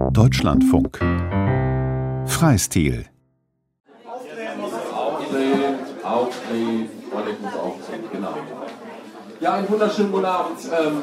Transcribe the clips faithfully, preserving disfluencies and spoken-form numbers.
Deutschlandfunk Freistil. Aufdrehen, aufdrehen, und ich muss aufziehen, genau. Ja, einen wunderschönen guten Abend. Ähm,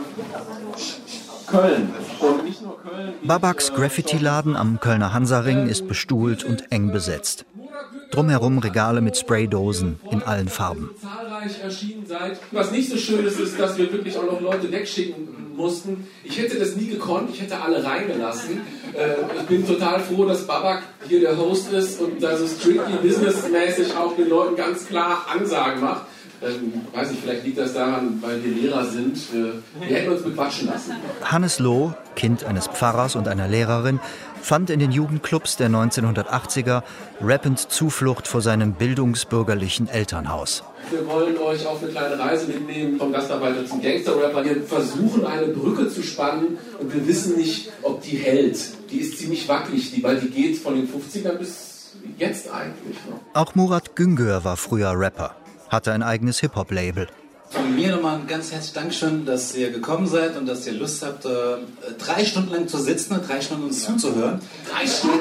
Köln. Und nicht nur Köln. Babaks Graffiti-Laden am Kölner Hansaring ist bestuhlt und eng besetzt. Drumherum Regale mit Spraydosen in allen Farben. Zahlreich erschienen seid. Was nicht so schön ist, ist, dass wir wirklich auch noch Leute wegschicken mussten. Ich hätte das nie gekonnt, ich hätte alle reingelassen. Äh, ich bin total froh, dass Babak hier der Host ist und dass es strictly businessmäßig auch den Leuten ganz klar Ansagen macht. Ähm, weiß nicht, vielleicht liegt das daran, weil wir Lehrer sind. Äh, wir hätten uns bequatschen lassen. Hannes Loh, Kind eines Pfarrers und einer Lehrerin, fand in den Jugendclubs der neunzehnhundertachtziger rappend Zuflucht vor seinem bildungsbürgerlichen Elternhaus. Wir wollen euch auf eine kleine Reise mitnehmen, vom Gastarbeiter zum Gangster-Rapper. Wir versuchen, eine Brücke zu spannen und wir wissen nicht, ob die hält. Die ist ziemlich wackelig, die, weil die geht von den fünfzigern bis jetzt eigentlich. Ne? Auch Murat Güngör war früher Rapper, hatte ein eigenes Hip-Hop-Label. Von mir nochmal ein ganz herzliches Dankeschön, dass ihr gekommen seid und dass ihr Lust habt, äh, drei Stunden lang zu sitzen und drei Stunden uns zuzuhören. Drei Stunden?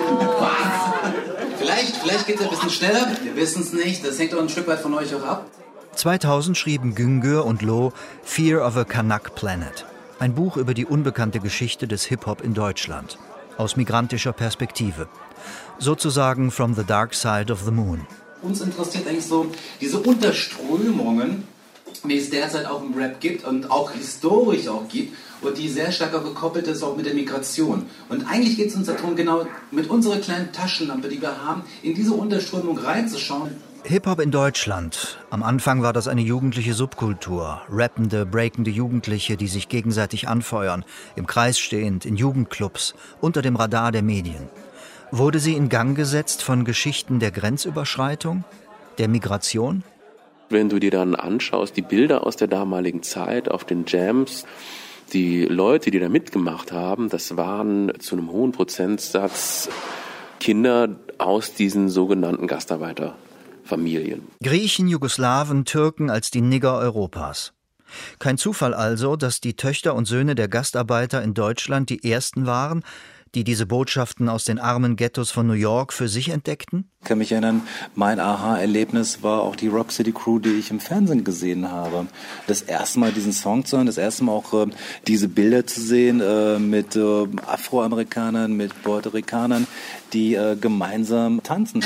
Was? Vielleicht, vielleicht geht es ein bisschen schneller, wir wissen es nicht, das hängt auch ein Stück weit von euch auch ab. zweitausend schrieben Güngör und Loh Fear of a Kanak Planet, ein Buch über die unbekannte Geschichte des Hip-Hop in Deutschland, aus migrantischer Perspektive, sozusagen from the dark side of the moon. Uns interessiert eigentlich so diese Unterströmungen, wie es derzeit auch im Rap gibt und auch historisch auch gibt und die sehr stark auch gekoppelt ist auch mit der Migration. Und eigentlich geht es uns darum, genau mit unserer kleinen Taschenlampe, die wir haben, in diese Unterströmung reinzuschauen. Hip-Hop in Deutschland. Am Anfang war das eine jugendliche Subkultur. Rappende, breakende Jugendliche, die sich gegenseitig anfeuern, im Kreis stehend, in Jugendclubs, unter dem Radar der Medien. Wurde sie in Gang gesetzt von Geschichten der Grenzüberschreitung, der Migration? Wenn du dir dann anschaust, die Bilder aus der damaligen Zeit auf den Jams, die Leute, die da mitgemacht haben, das waren zu einem hohen Prozentsatz Kinder aus diesen sogenannten Gastarbeiterfamilien. Griechen, Jugoslawen, Türken als die Nigger Europas. Kein Zufall also, dass die Töchter und Söhne der Gastarbeiter in Deutschland die ersten waren, die diese Botschaften aus den armen Ghettos von New York für sich entdeckten? Ich kann mich erinnern, mein Aha-Erlebnis war auch die Rock City Crew, die ich im Fernsehen gesehen habe. Das erste Mal diesen Song zu hören, das erste Mal auch äh, diese Bilder zu sehen äh, mit äh, Afroamerikanern, mit Puerto Ricanern, die äh, gemeinsam tanzen.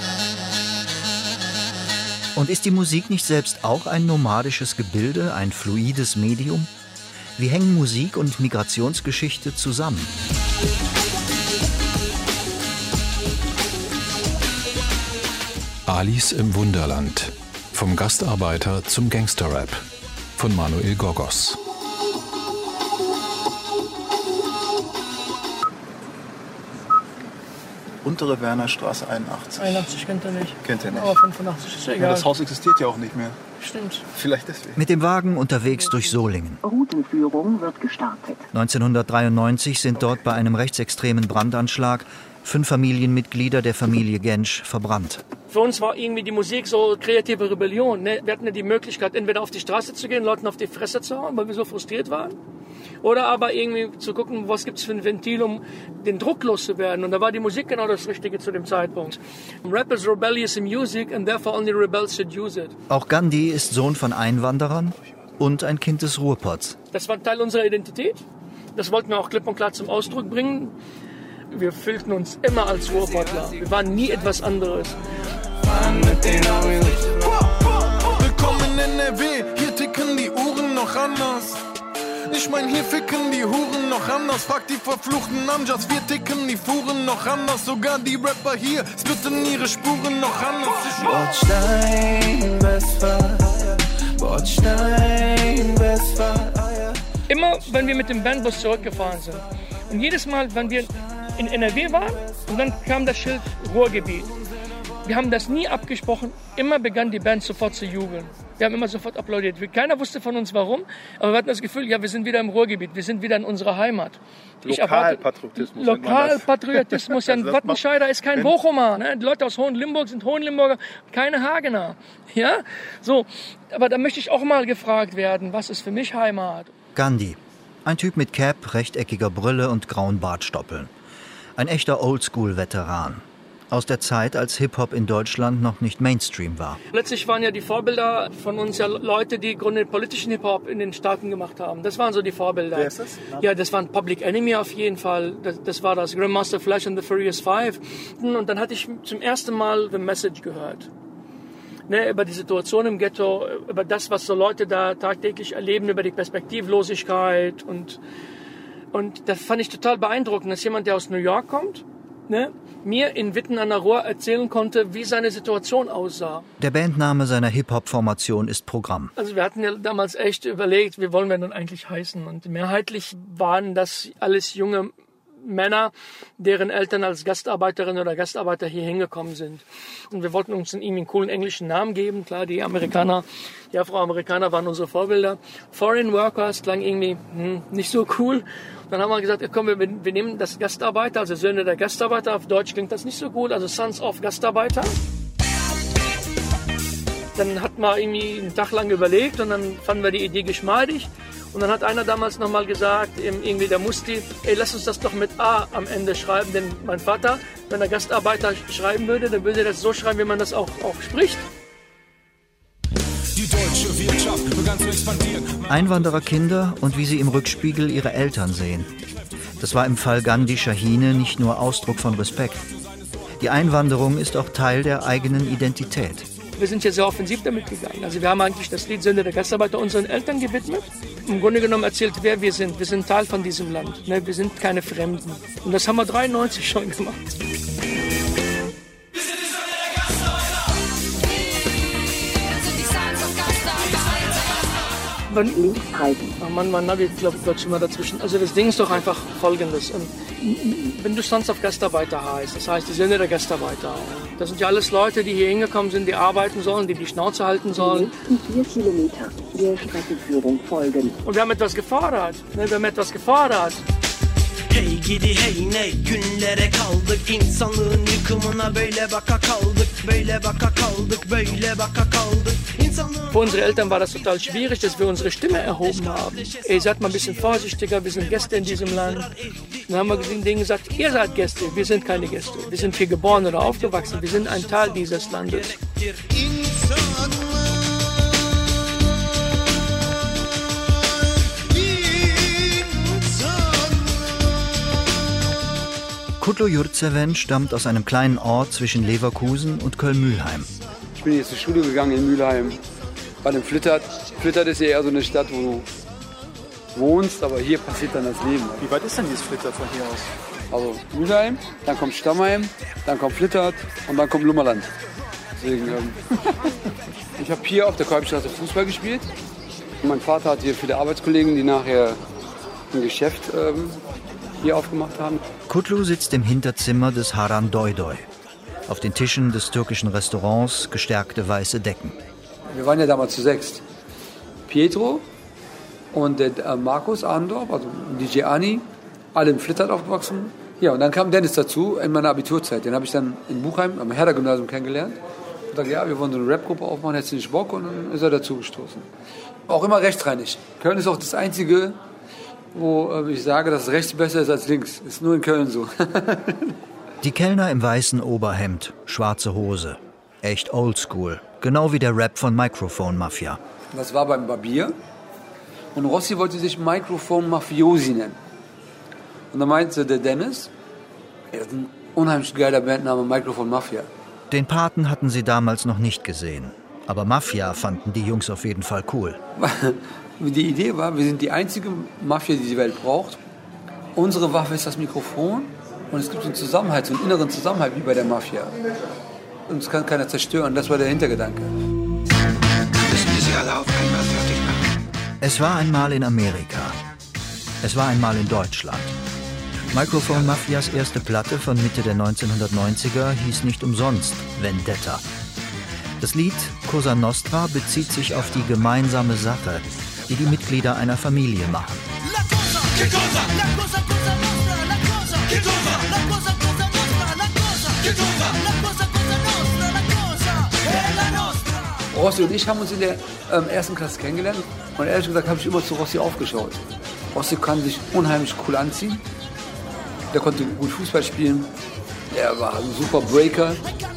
Und ist die Musik nicht selbst auch ein nomadisches Gebilde, ein fluides Medium? Wie hängen Musik und Migrationsgeschichte zusammen? Alice im Wunderland. Vom Gastarbeiter zum Gangsterrap. Von Manuel Gogos. Untere Wernerstraße einundachtzig. einundachtzig kennt er nicht. Kennt er nicht. Aber fünfundachtzig ist ja egal. Ja, das Haus existiert ja auch nicht mehr. Stimmt. Vielleicht deswegen. Mit dem Wagen unterwegs durch Solingen. Routenführung wird gestartet. neunzehnhundertdreiundneunzig sind dort bei einem rechtsextremen Brandanschlag fünf Familienmitglieder der Familie Gensch verbrannt. Für uns war irgendwie die Musik so kreative Rebellion. Ne? Wir hatten ja die Möglichkeit, entweder auf die Straße zu gehen, Leuten auf die Fresse zu hauen, weil wir so frustriert waren. Oder aber irgendwie zu gucken, was gibt es für ein Ventil, um den Druck loszuwerden. Und da war die Musik genau das Richtige zu dem Zeitpunkt. Rap is rebellious in music and therefore only rebels should use it. Auch Gandhi ist Sohn von Einwanderern und ein Kind des Ruhrpots. Das war Teil unserer Identität. Das wollten wir auch klipp und klar zum Ausdruck bringen. Wir fühlten uns immer als Ruhrpottler. Wir waren nie etwas anderes. Willkommen in N R W, hier ticken die Uhren noch anders. Ich mein, hier ficken die Huren noch anders. Frag die verfluchten Amjas, wir ticken die Fuhren noch anders. Sogar die Rapper hier spitten ihre Spuren noch anders. Bordstein, Westfall, Bordstein, Westfall. Immer, wenn wir mit dem Bandbus zurückgefahren sind. Und jedes Mal, wenn wir in N R W waren, und dann kam das Schild Ruhrgebiet. Wir haben das nie abgesprochen. Immer begann die Band sofort zu jubeln. Wir haben immer sofort applaudiert. Keiner wusste von uns warum, aber wir hatten das Gefühl, ja, wir sind wieder im Ruhrgebiet, wir sind wieder in unserer Heimat. Lokalpatriotismus. Lokalpatriotismus. Ja, ein Wattenscheider ist kein Bochumer. Ne? Die Leute aus Hohenlimburg sind Hohenlimburger, keine Hagener. Ja? So, aber da möchte ich auch mal gefragt werden, was ist für mich Heimat? Gandhi. Ein Typ mit Cap, rechteckiger Brille und grauen Bartstoppeln. Ein echter Oldschool-Veteran. Aus der Zeit, als Hip-Hop in Deutschland noch nicht Mainstream war. Letztlich waren ja die Vorbilder von uns ja Leute, die Gründe politischen Hip-Hop in den Staaten gemacht haben. Das waren so die Vorbilder. Wer ist das? Ja, das waren Public Enemy auf jeden Fall. Das, das war das Grandmaster Flash and the Furious Five. Und dann hatte ich zum ersten Mal The Message gehört. Ne, über die Situation im Ghetto, über das, was so Leute da tagtäglich erleben, über die Perspektivlosigkeit. Und, und das fand ich total beeindruckend, dass jemand, der aus New York kommt, ne, mir in Witten an der Ruhr erzählen konnte, wie seine Situation aussah. Der Bandname seiner Hip-Hop-Formation ist Programm. Also wir hatten ja damals echt überlegt, wie wollen wir denn eigentlich heißen? Und mehrheitlich waren das alles junge Männer, deren Eltern als Gastarbeiterin oder Gastarbeiter hier hingekommen sind. Und wir wollten uns ihm einen coolen englischen Namen geben. Klar, die Amerikaner, die Afroamerikaner waren unsere Vorbilder. Foreign Workers klang irgendwie hm, nicht so cool. Dann haben wir gesagt, komm, wir, wir nehmen das Gastarbeiter, also Söhne der Gastarbeiter. Auf Deutsch klingt das nicht so gut, also Sons of Gastarbeiter. Dann hat man irgendwie einen Tag lang überlegt und dann fanden wir die Idee geschmeidig. Und dann hat einer damals nochmal gesagt, irgendwie der Musti, ey, lass uns das doch mit A am Ende schreiben. Denn mein Vater, wenn er Gastarbeiter schreiben würde, dann würde er das so schreiben, wie man das auch, auch spricht. Die deutsche Wirtschaft begann zu expandieren. Einwandererkinder und wie sie im Rückspiegel ihre Eltern sehen. Das war im Fall Gandhi Shahine nicht nur Ausdruck von Respekt. Die Einwanderung ist auch Teil der eigenen Identität. Wir sind hier sehr offensiv damit gegangen. Also wir haben eigentlich das Lied Söhne der Gastarbeiter unseren Eltern gewidmet. Im Grunde genommen erzählt, wer wir sind. Wir sind Teil von diesem Land. Wir sind keine Fremden. Und das haben wir dreiundneunzig schon gemacht. Oh Mann, mein Navi, glaube ich, plötzlich mal dazwischen. Also das Ding ist doch einfach Folgendes. Und wenn du Sons of Gastarbeiter heißt, das heißt die Söhne der Gastarbeiter. Das sind ja alles Leute, die hier hingekommen sind, die arbeiten sollen, die die Schnauze halten sollen. Die nächsten vier Kilometer der Streckenführung folgen. Und wir haben etwas gefordert. Wir haben etwas gefordert. Hey gidi hey ne günlere kaldık insanlığın yıkımına böyle baka kaldık böyle baka kaldık böyle baka kaldık. Für unsere Eltern war das total schwierig, dass wir unsere Stimme erhoben haben. Ey, seid mal ein bisschen vorsichtiger, wir sind Gäste in diesem Land. Dann haben wir denen gesagt, ihr seid Gäste, wir sind keine Gäste. Wir sind hier geboren oder aufgewachsen, wir sind ein Teil dieses Landes. Kutlu Yurtseven stammt aus einem kleinen Ort zwischen Leverkusen und Köln-Mühlheim. Ich bin jetzt zur Schule gegangen in Mülheim, bei dem Flittert. Flittert ist ja eher so eine Stadt, wo du wohnst, aber hier passiert dann das Leben. Wie weit ist denn dieses Flittert von hier aus? Also Mülheim, dann kommt Stammheim, dann kommt Flittert und dann kommt Lummerland. Deswegen, ähm, ich habe hier auf der Kolbstraße Fußball gespielt. Mein Vater hat hier viele Arbeitskollegen, die nachher ein Geschäft ähm, hier aufgemacht haben. Kutlu sitzt im Hinterzimmer des Haran Doydoy. Auf den Tischen des türkischen Restaurants gestärkte weiße Decken. Wir waren ja damals zu sechst. Pietro und der äh, Markus Arndorf, also D J Ani, alle in Flittert aufgewachsen. Ja, und dann kam Dennis dazu in meiner Abiturzeit. Den habe ich dann in Buchheim am Herder-Gymnasium kennengelernt. Und sagte, ja, wir wollen so eine Rap-Gruppe aufmachen, hättest du nicht Bock? Und dann ist er dazu gestoßen. Auch immer rechtsreinig. Köln ist auch das Einzige, wo äh, ich sage, dass rechts besser ist als links. Ist nur in Köln so. Die Kellner im weißen Oberhemd, schwarze Hose. Echt oldschool. Genau wie der Rap von Microphone Mafia. Das war beim Barbier. Und Rossi wollte sich Microphone Mafiosi nennen. Und da meinte der Dennis, ja, das ist ein unheimlich geiler Bandname, Microphone Mafia. Den Paten hatten sie damals noch nicht gesehen. Aber Mafia fanden die Jungs auf jeden Fall cool. Die Idee war, wir sind die einzige Mafia, die die Welt braucht. Unsere Waffe ist das Mikrofon. Und es gibt einen Zusammenhalt, so einen inneren Zusammenhalt wie bei der Mafia. Uns kann keiner zerstören, das war der Hintergedanke. Müssen wir sie alle auf einmal fertig machen? Es war einmal in Amerika. Es war einmal in Deutschland. Microphone Mafias erste Platte von Mitte der neunzehnhundertneunziger hieß nicht umsonst Vendetta. Das Lied Cosa Nostra bezieht sich auf die gemeinsame Sache, die die Mitglieder einer Familie machen. Rossi und ich haben uns in der ähm, ersten Klasse kennengelernt und ehrlich gesagt habe ich immer zu Rossi aufgeschaut. Rossi kann sich unheimlich cool anziehen Der konnte gut Fußball spielen. Er war ein super Breaker.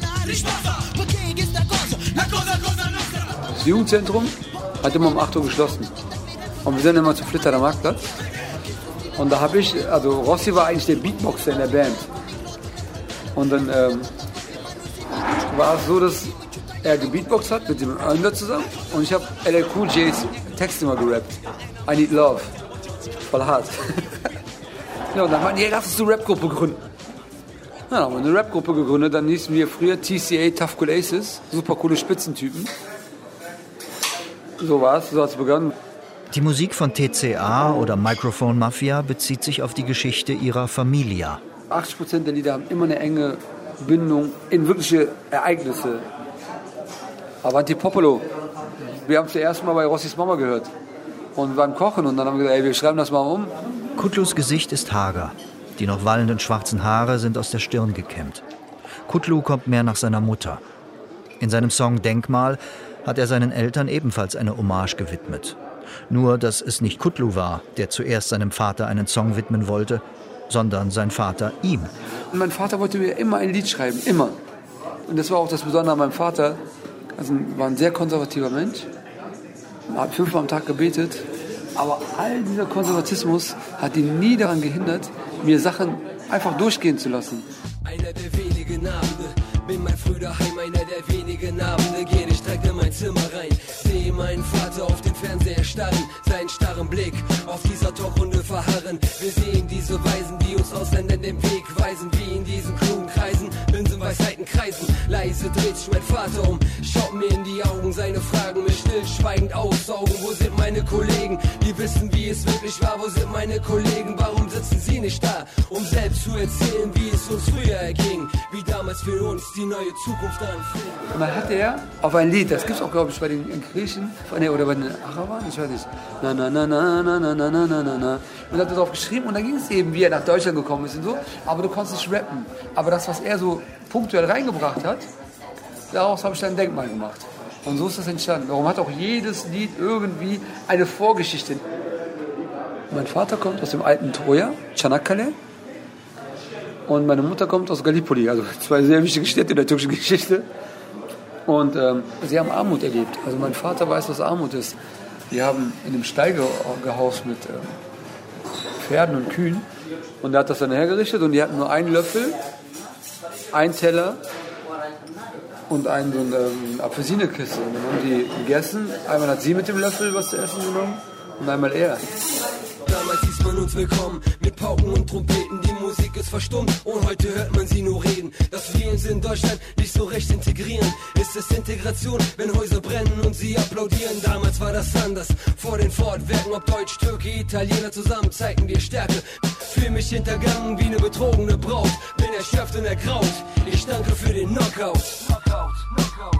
Das Jugendzentrum hat immer um acht Uhr geschlossen. Und wir sind immer zu Flitter am Marktplatz. Und da habe ich, also Rossi war eigentlich der Beatboxer in der Band. Und dann ähm, war es so, dass er gebeatboxt hat mit dem Under zusammen. Und ich habe L L Cool J's Text immer gerappt. I need love. Voll hart. Ja, und dann meinten die, hey, lass uns eine Rap-Gruppe gründen. Ja, dann haben wir eine Rap-Gruppe gegründet. Dann hießen wir früher T C A Tough Cool Aces. Super coole Spitzentypen. So war es, so hat es begonnen. Die Musik von T C A oder Microphone Mafia bezieht sich auf die Geschichte ihrer Familia. achtzig Prozent der Lieder haben immer eine enge Bindung in wirkliche Ereignisse. Avanti Popolo. Wir haben zuerst mal bei Rossis Mama gehört. Und beim Kochen. Und dann haben wir gesagt, ey, wir schreiben das mal um. Kutlus Gesicht ist hager. Die noch wallenden schwarzen Haare sind aus der Stirn gekämmt. Kutlu kommt mehr nach seiner Mutter. In seinem Song Denkmal hat er seinen Eltern ebenfalls eine Hommage gewidmet. Nur, dass es nicht Kutlu war, der zuerst seinem Vater einen Song widmen wollte, sondern sein Vater ihm. Und mein Vater wollte mir immer ein Lied schreiben, immer. Und das war auch das Besondere an meinem Vater. Also war ein sehr konservativer Mensch, hat fünfmal am Tag gebetet, aber all dieser Konservatismus hat ihn nie daran gehindert, mir Sachen einfach durchgehen zu lassen. Einer der wenigen Abende, bin mal früh daheim, einer der wenigen Abende, geh nicht direkt in mein Zimmer rein, sehe meinen Vater auf den Fernseher starren, seinen starren Blick auf dieser Talkrunde verharren. Wir sehen diese Weisen, die uns Ausländern den Weg weisen, wie in diesen klugen Kreisen, Binsenweisheiten kreisen. Leise dreht sich mein Vater um, schaut mir in die Augen, seine Fragen mir stillschweigend aussaugen. Wo sind meine Kollegen, die wissen, wie es wirklich war? Wo sind meine Kollegen, warum sitzen sie nicht da? Um selbst zu erzählen, wie es uns früher erging, wie damals für uns die neue Zukunft anfing. Und dann hat er auf ein Lied, das gibt es auch, glaube ich, bei den Griechen oder bei den Arabern, ich weiß nicht, na na na na na na na na na na. Und hat er darauf geschrieben und dann ging es eben, wie er nach Deutschland gekommen ist und so. Aber du konntest nicht rappen. Aber das, was er so punktuell reingebracht hat, daraus habe ich dann ein Denkmal gemacht. Und so ist das entstanden. Darum hat auch jedes Lied irgendwie eine Vorgeschichte. Mein Vater kommt aus dem alten Troja, Çanakkale. Und meine Mutter kommt aus Gallipoli, also zwei sehr wichtige Städte in der türkischen Geschichte. Und ähm, sie haben Armut erlebt. Also mein Vater weiß, was Armut ist. Die haben in einem Stall ge- gehaust mit ähm, Pferden und Kühen. Und er hat das dann hergerichtet und die hatten nur einen Löffel, einen Teller und einen, so eine ähm, Apfelsinekiste. Und dann haben die gegessen. Einmal hat sie mit dem Löffel was zu essen genommen und einmal er. Damals hieß man uns willkommen mit Pauken und Trompeten, die Musik ist verstummt und heute hört man sie nur reden. Dass wir uns in Deutschland nicht so recht integrieren, ist es Integration, wenn Häuser brennen und sie applaudieren. Damals war das anders, vor den Fortwerken, ob Deutsch, Türke, Italiener, zusammen zeigten wir Stärke. Fühl mich hintergangen wie eine betrogene Braut, bin erschöpft und ergraut, ich danke für den Knockout. Knockout, Knockout.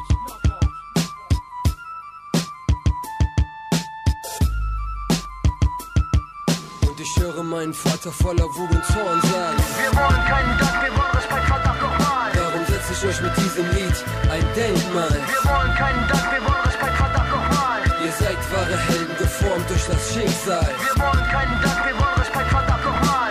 Ich höre meinen Vater voller Wut und Zorn sagen: Wir wollen keinen Dank, wir wollen Respekt, verdammt nochmal. Darum setze ich euch mit diesem Lied ein Denkmal. Wir wollen keinen Dank, wir wollen Respekt, verdammt nochmal. Ihr seid wahre Helden, geformt durch das Schicksal. Wir wollen keinen Dank, wir wollen Respekt, verdammt nochmal.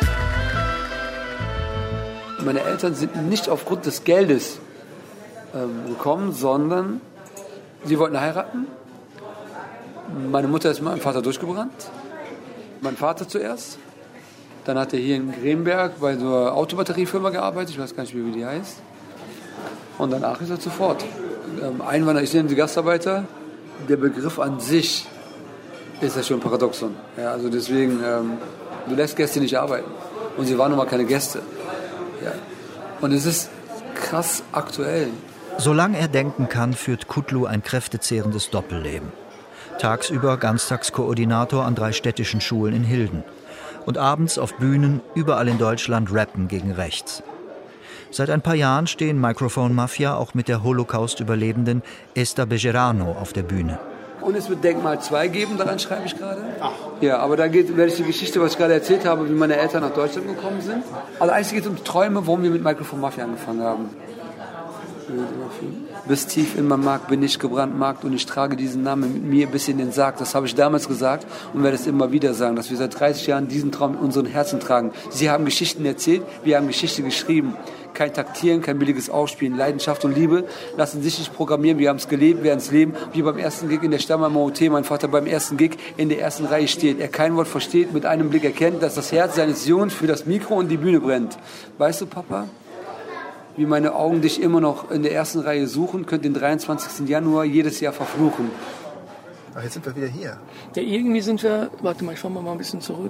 Meine Eltern sind nicht aufgrund des Geldes ähm, gekommen, sondern sie wollten heiraten. Meine Mutter ist mit meinem Vater durchgebrannt. Mein Vater zuerst, dann hat er hier in Gremberg bei so einer Autobatteriefirma gearbeitet, ich weiß gar nicht mehr, wie die heißt. Und danach ist er sofort. Ähm, Einwanderer, ich nenne sie Gastarbeiter, der Begriff an sich ist ja schon ein Paradoxon. Ja, also deswegen, ähm, du lässt Gäste nicht arbeiten. Und sie waren nun mal keine Gäste. Ja. Und es ist krass aktuell. Solange er denken kann, führt Kutlu ein kräftezehrendes Doppelleben. Tagsüber Ganztagskoordinator an drei städtischen Schulen in Hilden. Und abends auf Bühnen überall in Deutschland rappen gegen rechts. Seit ein paar Jahren stehen Microphone Mafia auch mit der Holocaust-Überlebenden Esther Bejerano auf der Bühne. Und es wird Denkmal zwei geben, daran schreibe ich gerade. Ach. Ja, aber da geht, werde ich die Geschichte, was ich gerade erzählt habe, wie meine Eltern nach Deutschland gekommen sind. Also eigentlich geht es um Träume, warum wir mit Microphone Mafia angefangen haben. Bis tief in mein Mark bin ich gebrannt, Markt, und ich trage diesen Namen mit mir bis in den Sarg. Das habe ich damals gesagt und werde es immer wieder sagen, dass wir seit dreißig Jahren diesen Traum in unseren Herzen tragen. Sie haben Geschichten erzählt, wir haben Geschichte geschrieben. Kein Taktieren, kein billiges Aufspielen, Leidenschaft und Liebe lassen sich nicht programmieren. Wir haben es gelebt, wir haben es leben. Wie beim ersten Gig in der Stamm am O T, mein Vater beim ersten Gig in der ersten Reihe steht. Er kein Wort versteht, mit einem Blick erkennt, dass das Herz seines Jungen für das Mikro und die Bühne brennt. Weißt du, Papa, wie meine Augen dich immer noch in der ersten Reihe suchen, könnt den dreiundzwanzigsten Januar jedes Jahr verfluchen. Ach, jetzt sind wir wieder hier. Ja, irgendwie sind wir, warte mal, ich fahr mal ein bisschen zurück.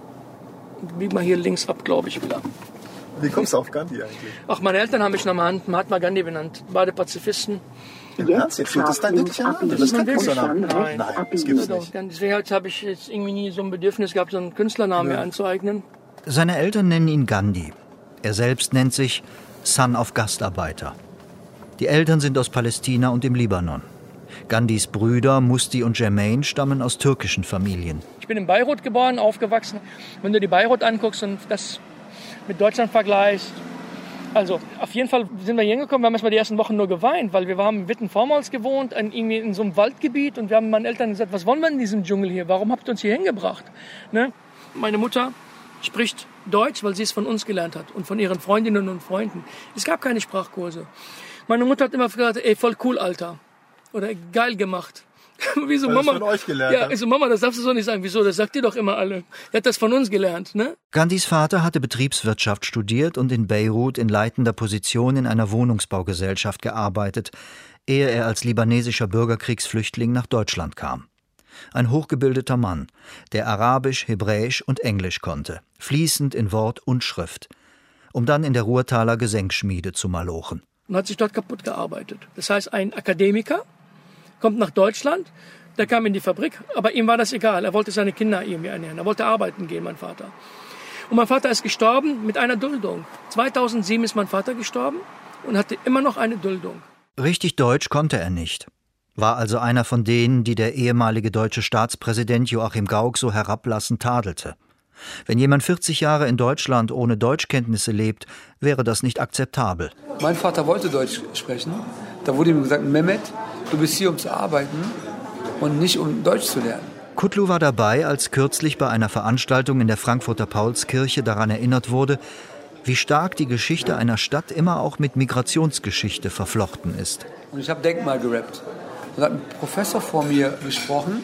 Bieg mal hier links ab, glaube ich, wieder. Wie kommst du auf Gandhi eigentlich? Ach, meine Eltern haben mich nach Mahatma Gandhi benannt. Beide Pazifisten. Ja, das ist dein wirklicher Name. Das ist kein Künstlername. Nein, Nein, das gibt's nicht. Deswegen habe ich jetzt irgendwie nie so ein Bedürfnis gehabt, so einen Künstlernamen mir anzueignen. Seine Eltern nennen ihn Gandhi. Er selbst nennt sich Son of Gastarbeiter. Die Eltern sind aus Palästina und dem Libanon. Gandhis Brüder Musti und Jermaine stammen aus türkischen Familien. Ich bin in Beirut geboren, aufgewachsen. Wenn du die Beirut anguckst und das mit Deutschland vergleichst, also auf jeden Fall sind wir hier hingekommen, wir haben erstmal die ersten Wochen nur geweint, weil wir haben in Witten-Vormals gewohnt, in, irgendwie in so einem Waldgebiet, und wir haben meinen Eltern gesagt, was wollen wir in diesem Dschungel hier, warum habt ihr uns hier hingebracht? Ne? Meine Mutter spricht Deutsch, weil sie es von uns gelernt hat und von ihren Freundinnen und Freunden. Es gab keine Sprachkurse. Meine Mutter hat immer gesagt, ey, voll cool, Alter. Oder geil gemacht. Wieso, weil Mama? Das von euch gelernt ja, also Mama, das darfst du so nicht sagen. Wieso? Das sagt ihr doch immer alle. Er hat das von uns gelernt, ne? Gandhis Vater hatte Betriebswirtschaft studiert und in Beirut in leitender Position in einer Wohnungsbaugesellschaft gearbeitet, ehe er als libanesischer Bürgerkriegsflüchtling nach Deutschland kam. Ein hochgebildeter Mann, der Arabisch, Hebräisch und Englisch konnte, fließend in Wort und Schrift, um dann in der Ruhrtaler Gesenkschmiede zu malochen. Und hat sich dort kaputt gearbeitet. Das heißt, ein Akademiker kommt nach Deutschland, der kam in die Fabrik, aber ihm war das egal. Er wollte seine Kinder irgendwie ernähren. Er wollte arbeiten gehen, mein Vater. Und mein Vater ist gestorben mit einer Duldung. zweitausendsieben ist mein Vater gestorben und hatte immer noch eine Duldung. Richtig Deutsch konnte er nicht. War also einer von denen, die der ehemalige deutsche Staatspräsident Joachim Gauck so herablassend tadelte. Wenn jemand vierzig Jahre in Deutschland ohne Deutschkenntnisse lebt, wäre das nicht akzeptabel. Mein Vater wollte Deutsch sprechen. Da wurde ihm gesagt, Mehmet, du bist hier, um zu arbeiten und nicht, um Deutsch zu lernen. Kutlu war dabei, als kürzlich bei einer Veranstaltung in der Frankfurter Paulskirche daran erinnert wurde, wie stark die Geschichte einer Stadt immer auch mit Migrationsgeschichte verflochten ist. Und ich habe Denkmal gerappt. Da hat ein Professor vor mir gesprochen,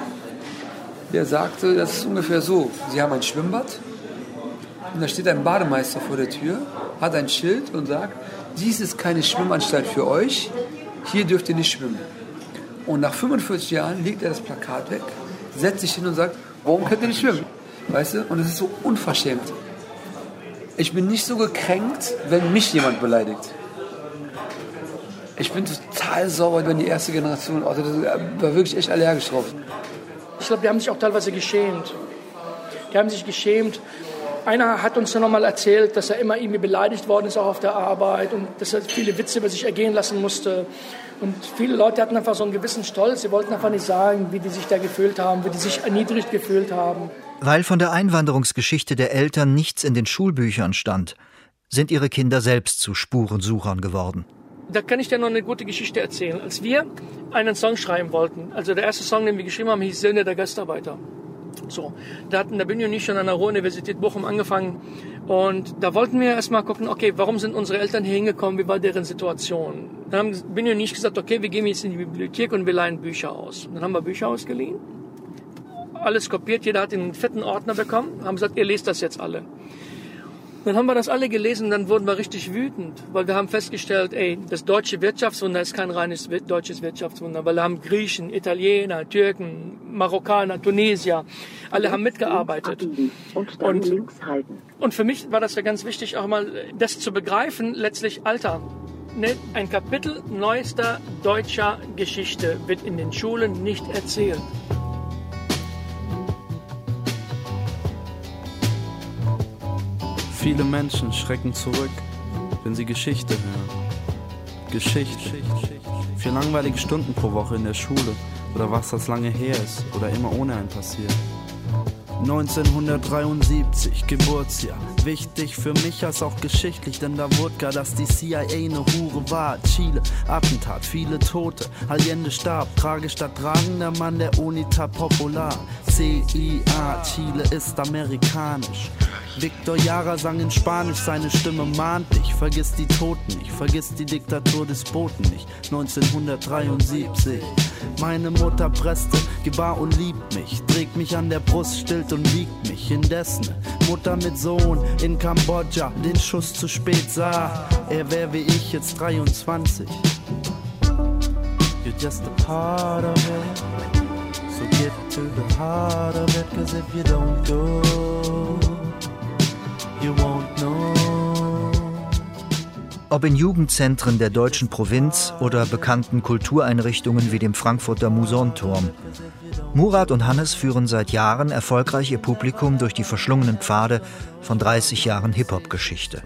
der sagte, das ist ungefähr so, Sie haben ein Schwimmbad und da steht ein Bademeister vor der Tür, hat ein Schild und sagt, dies ist keine Schwimmanstalt für euch, hier dürft ihr nicht schwimmen. Und nach fünfundvierzig Jahren legt er das Plakat weg, setzt sich hin und sagt, warum könnt ihr nicht schwimmen? Weißt du? Und es ist so unverschämt. Ich bin nicht so gekränkt, wenn mich jemand beleidigt. Ich bin total sauer, wenn die erste Generation, also das war wirklich echt allergisch drauf. Ich glaube, die haben sich auch teilweise geschämt. Die haben sich geschämt. Einer hat uns dann noch mal erzählt, dass er immer irgendwie beleidigt worden ist, auch auf der Arbeit, und dass er viele Witze über sich ergehen lassen musste. Und viele Leute hatten einfach so einen gewissen Stolz. Sie wollten einfach nicht sagen, wie die sich da gefühlt haben, wie die sich erniedrigt gefühlt haben. Weil von der Einwanderungsgeschichte der Eltern nichts in den Schulbüchern stand, sind ihre Kinder selbst zu Spurensuchern geworden. Da kann ich dir noch eine gute Geschichte erzählen. Als wir einen Song schreiben wollten, also der erste Song, den wir geschrieben haben, hieß Söhne der Gastarbeiter. So, da hatten der Benjo und ich schon an der Ruhr-Universität Bochum angefangen, und da wollten wir erstmal gucken, okay, warum sind unsere Eltern hier hingekommen, wie war deren Situation? Dann haben Benjo und ich gesagt, okay, wir gehen jetzt in die Bibliothek und wir leihen Bücher aus. Und dann haben wir Bücher ausgeliehen, alles kopiert, jeder hat einen fetten Ordner bekommen, haben gesagt, ihr lest das jetzt alle. Dann haben wir das alle gelesen und dann wurden wir richtig wütend, weil wir haben festgestellt, ey, das deutsche Wirtschaftswunder ist kein reines deutsches Wirtschaftswunder, weil wir haben Griechen, Italiener, Türken, Marokkaner, Tunesier, alle haben mitgearbeitet. Und, und für mich war das ja ganz wichtig, auch mal das zu begreifen, letztlich, Alter, ne, ein Kapitel neuester deutscher Geschichte wird in den Schulen nicht erzählt. Viele Menschen schrecken zurück, wenn sie Geschichte hören. Geschichte. Vier langweilige Stunden pro Woche in der Schule oder was das lange her ist oder immer ohne einen passiert. neunzehnhundertdreiundsiebzig, Geburtsjahr. Wichtig für mich als auch geschichtlich, denn da wurde gar, dass die C I A eine Hure war. Chile, Attentat, viele Tote, Allende starb, tragisch statt tragender Mann der UNITA Popular. C I A, Chile ist amerikanisch. Victor Jara sang in Spanisch, seine Stimme mahnt dich. Vergiss die Toten nicht, vergiss die Diktatur des Boten nicht. neunzehnhundertdreiundsiebzig. Meine Mutter presste, gebar und liebt mich, trägt mich an der Brust, stillt und wiegt mich. Indessen Mutter mit Sohn in Kambodscha den Schuss zu spät sah. Er wär wie ich jetzt dreiundzwanzig. You're just a part of it, so get to the heart of it, cause if you don't go, you won't know. Ob in Jugendzentren der deutschen Provinz oder bekannten Kultureinrichtungen wie dem Frankfurter Musonturm. Murat und Hannes führen seit Jahren erfolgreich ihr Publikum durch die verschlungenen Pfade von dreißig Jahren Hip-Hop-Geschichte.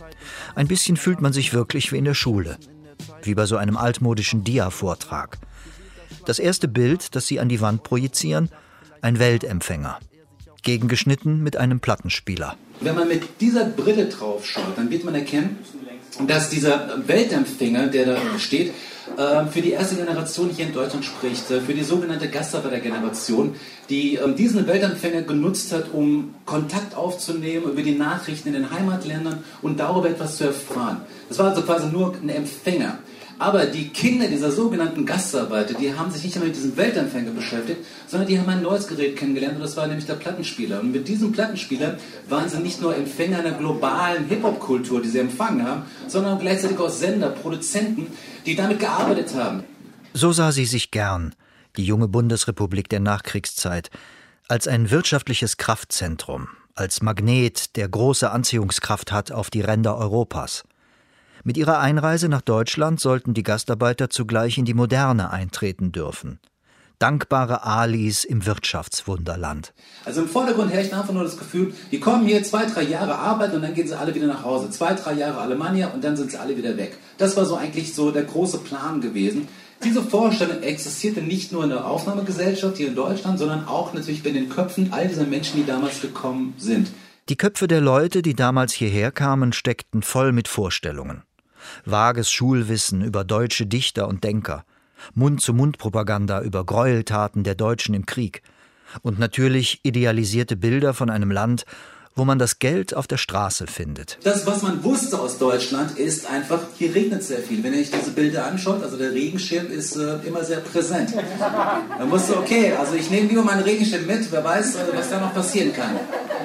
Ein bisschen fühlt man sich wirklich wie in der Schule, wie bei so einem altmodischen Dia-Vortrag. Das erste Bild, das sie an die Wand projizieren, ein Weltempfänger, gegengeschnitten mit einem Plattenspieler. Wenn man mit dieser Brille drauf schaut, dann wird man erkennen, dass dieser Weltempfänger, der da steht, für die erste Generation hier in Deutschland spricht, für die sogenannte Gastarbeitergeneration, die diesen Weltempfänger genutzt hat, um Kontakt aufzunehmen über die Nachrichten in den Heimatländern und darüber etwas zu erfahren. Das war also quasi nur ein Empfänger. Aber die Kinder dieser sogenannten Gastarbeiter, die haben sich nicht einmal mit diesem Weltempfänger beschäftigt, sondern die haben ein neues Gerät kennengelernt und das war nämlich der Plattenspieler. Und mit diesem Plattenspieler waren sie nicht nur Empfänger einer globalen Hip-Hop-Kultur, die sie empfangen haben, sondern gleichzeitig auch Sender, Produzenten, die damit gearbeitet haben. So sah sie sich gern, die junge Bundesrepublik der Nachkriegszeit, als ein wirtschaftliches Kraftzentrum, als Magnet, der große Anziehungskraft hat auf die Ränder Europas. Mit ihrer Einreise nach Deutschland sollten die Gastarbeiter zugleich in die Moderne eintreten dürfen. Dankbare Alis im Wirtschaftswunderland. Also im Vordergrund herrscht einfach nur das Gefühl, die kommen hier zwei, drei Jahre arbeiten und dann gehen sie alle wieder nach Hause. Zwei, drei Jahre Alemannia und dann sind sie alle wieder weg. Das war so eigentlich so der große Plan gewesen. Diese Vorstellung existierte nicht nur in der Aufnahmegesellschaft hier in Deutschland, sondern auch natürlich bei den Köpfen all dieser Menschen, die damals gekommen sind. Die Köpfe der Leute, die damals hierher kamen, steckten voll mit Vorstellungen. Vages Schulwissen über deutsche Dichter und Denker, Mund-zu-Mund-Propaganda über Gräueltaten der Deutschen im Krieg und natürlich idealisierte Bilder von einem Land, wo man das Geld auf der Straße findet. Das, was man wusste aus Deutschland, ist einfach, hier regnet sehr viel. Wenn ihr euch diese Bilder anschaut, also der Regenschirm ist äh, immer sehr präsent. Dann musst du, okay, also ich nehme lieber meinen Regenschirm mit, wer weiß, äh, was da noch passieren kann.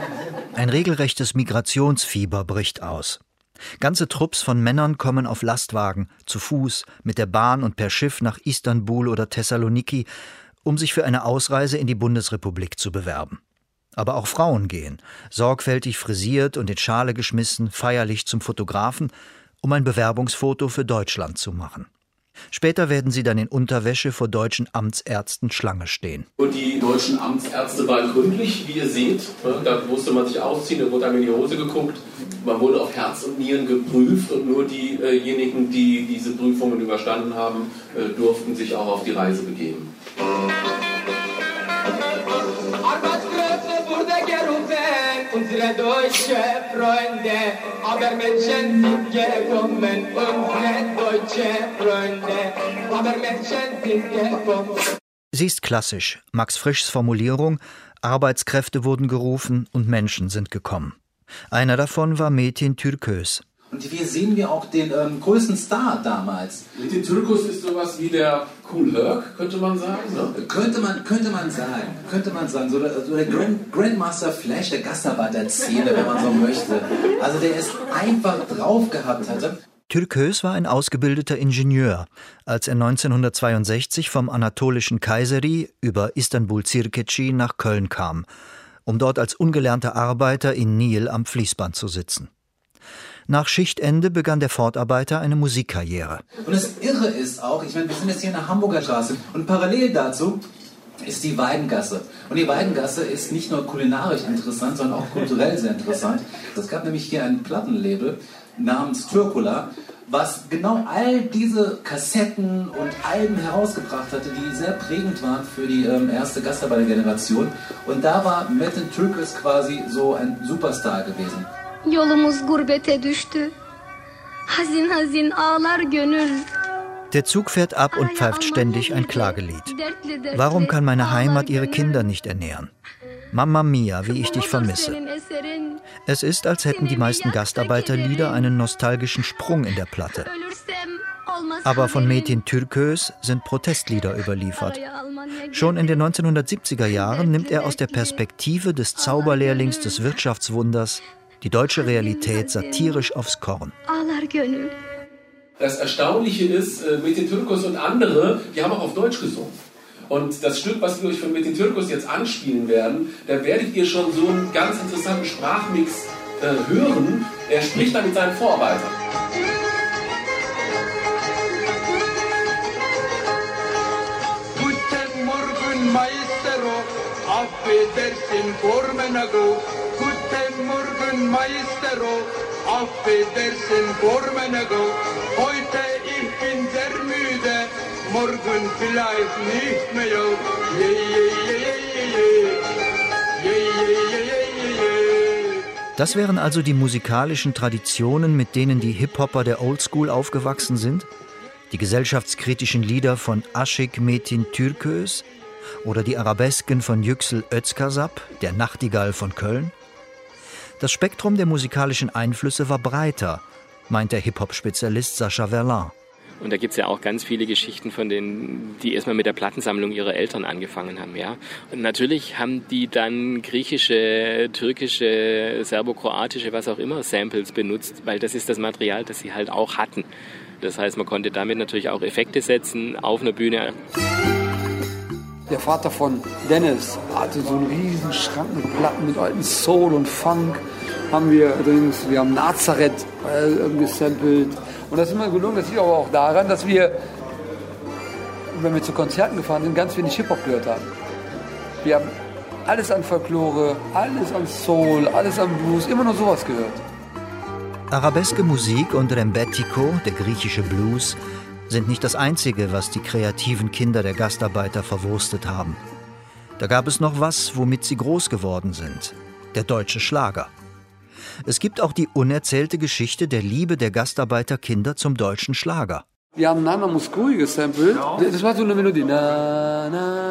Ein regelrechtes Migrationsfieber bricht aus. Ganze Trupps von Männern kommen auf Lastwagen, zu Fuß, mit der Bahn und per Schiff nach Istanbul oder Thessaloniki, um sich für eine Ausreise in die Bundesrepublik zu bewerben. Aber auch Frauen gehen, sorgfältig frisiert und in Schale geschmissen, feierlich zum Fotografen, um ein Bewerbungsfoto für Deutschland zu machen. Später werden sie dann in Unterwäsche vor deutschen Amtsärzten Schlange stehen. Und die deutschen Amtsärzte waren gründlich, wie ihr seht. Da musste man sich ausziehen, da wurde einem in die Hose geguckt. Man wurde auf Herz und Nieren geprüft und nur diejenigen, die diese Prüfungen überstanden haben, durften sich auch auf die Reise begeben. Unsere deutsche Freunde, aber Menschen sind gekommen, unsere deutsche Freunde, aber Menschen sind gekommen. Sie ist klassisch, Max Frischs Formulierung, Arbeitskräfte wurden gerufen und Menschen sind gekommen. Einer davon war Metin Türkös. Und hier sehen wir auch den ähm, größten Star damals. Metin Türkös ist sowas wie der Kool Herc, könnte man sagen, ne? Könnte man, könnte man sagen, könnte man sagen. So der, so der Grand, Grandmaster Flash der Gastarbeiter-Szene, wenn man so möchte. Also der es einfach drauf gehabt hatte. Türkös war ein ausgebildeter Ingenieur, als er neunzehnhundertzweiundsechzig vom anatolischen Kayseri über Istanbul-Zirkeci nach Köln kam, um dort als ungelernter Arbeiter in Nil am Fließband zu sitzen. Nach Schichtende begann der Fortarbeiter eine Musikkarriere. Und das Irre ist auch, ich meine, wir sind jetzt hier in der Hamburger Straße und parallel dazu ist die Weidengasse. Und die Weidengasse ist nicht nur kulinarisch interessant, sondern auch kulturell sehr interessant. Es gab nämlich hier ein Plattenlabel namens Türkula, was genau all diese Kassetten und Alben herausgebracht hatte, die sehr prägend waren für die ähm, erste Gastarbeitergeneration. Und da war Metin Türkös quasi so ein Superstar gewesen. Yolumuz gurbete düştü. Hazin hazin ağlar gönül. Der Zug fährt ab und pfeift ständig ein Klagelied. Warum kann meine Heimat ihre Kinder nicht ernähren? Mamma mia, wie ich dich vermisse. Es ist, als hätten die meisten Gastarbeiterlieder einen nostalgischen Sprung in der Platte. Aber von Metin Türkös sind Protestlieder überliefert. Schon in den neunzehnhundertsiebziger Jahren nimmt er aus der Perspektive des Zauberlehrlings des Wirtschaftswunders die deutsche Realität satirisch aufs Korn. Das Erstaunliche ist, Metin Türkös und andere, die haben auch auf Deutsch gesungen. Und das Stück, was wir euch von Metin Türkös jetzt anspielen werden, da werdet ihr schon so einen ganz interessanten Sprachmix äh, hören. Er spricht da mit seinen Vorarbeitern. Guten Morgen, Maestro, affedersin Formenago. Guten Morgen, Maestro, affedersin Formenago. Heute ich bin sehr müde. Morgen vielleicht nicht mehr. Yeah, yeah, yeah, yeah, yeah. Yeah, yeah, yeah, yeah. Das wären also die musikalischen Traditionen, mit denen die Hip-Hopper der Oldschool aufgewachsen sind? Die gesellschaftskritischen Lieder von Aşık Metin Türkös oder die Arabesken von Yüksel Özkasap, der Nachtigall von Köln? Das Spektrum der musikalischen Einflüsse war breiter, meint der Hip-Hop-Spezialist Sascha Verlin. Und da gibt es ja auch ganz viele Geschichten von denen, die erstmal mit der Plattensammlung ihrer Eltern angefangen haben. Ja. Und natürlich haben die dann griechische, türkische, serbokroatische, was auch immer, Samples benutzt, weil das ist das Material, das sie halt auch hatten. Das heißt, man konnte damit natürlich auch Effekte setzen auf einer Bühne. Der Vater von Dennis hatte so einen riesen Schrank mit Platten, mit alten Soul und Funk. Haben wir drin, wir haben Nazareth äh, gesampelt. Und das ist immer gelungen, das liegt aber auch daran, dass wir, wenn wir zu Konzerten gefahren sind, ganz wenig Hip-Hop gehört haben. Wir haben alles an Folklore, alles an Soul, alles an Blues, immer nur sowas gehört. Arabeske Musik und Rembetiko, der griechische Blues, sind nicht das Einzige, was die kreativen Kinder der Gastarbeiter verwurstet haben. Da gab es noch was, womit sie groß geworden sind: der deutsche Schlager. Es gibt auch die unerzählte Geschichte der Liebe der Gastarbeiterkinder zum deutschen Schlager. Wir haben Nana Mouskouri gesampelt. Das war so eine Melodie. Na,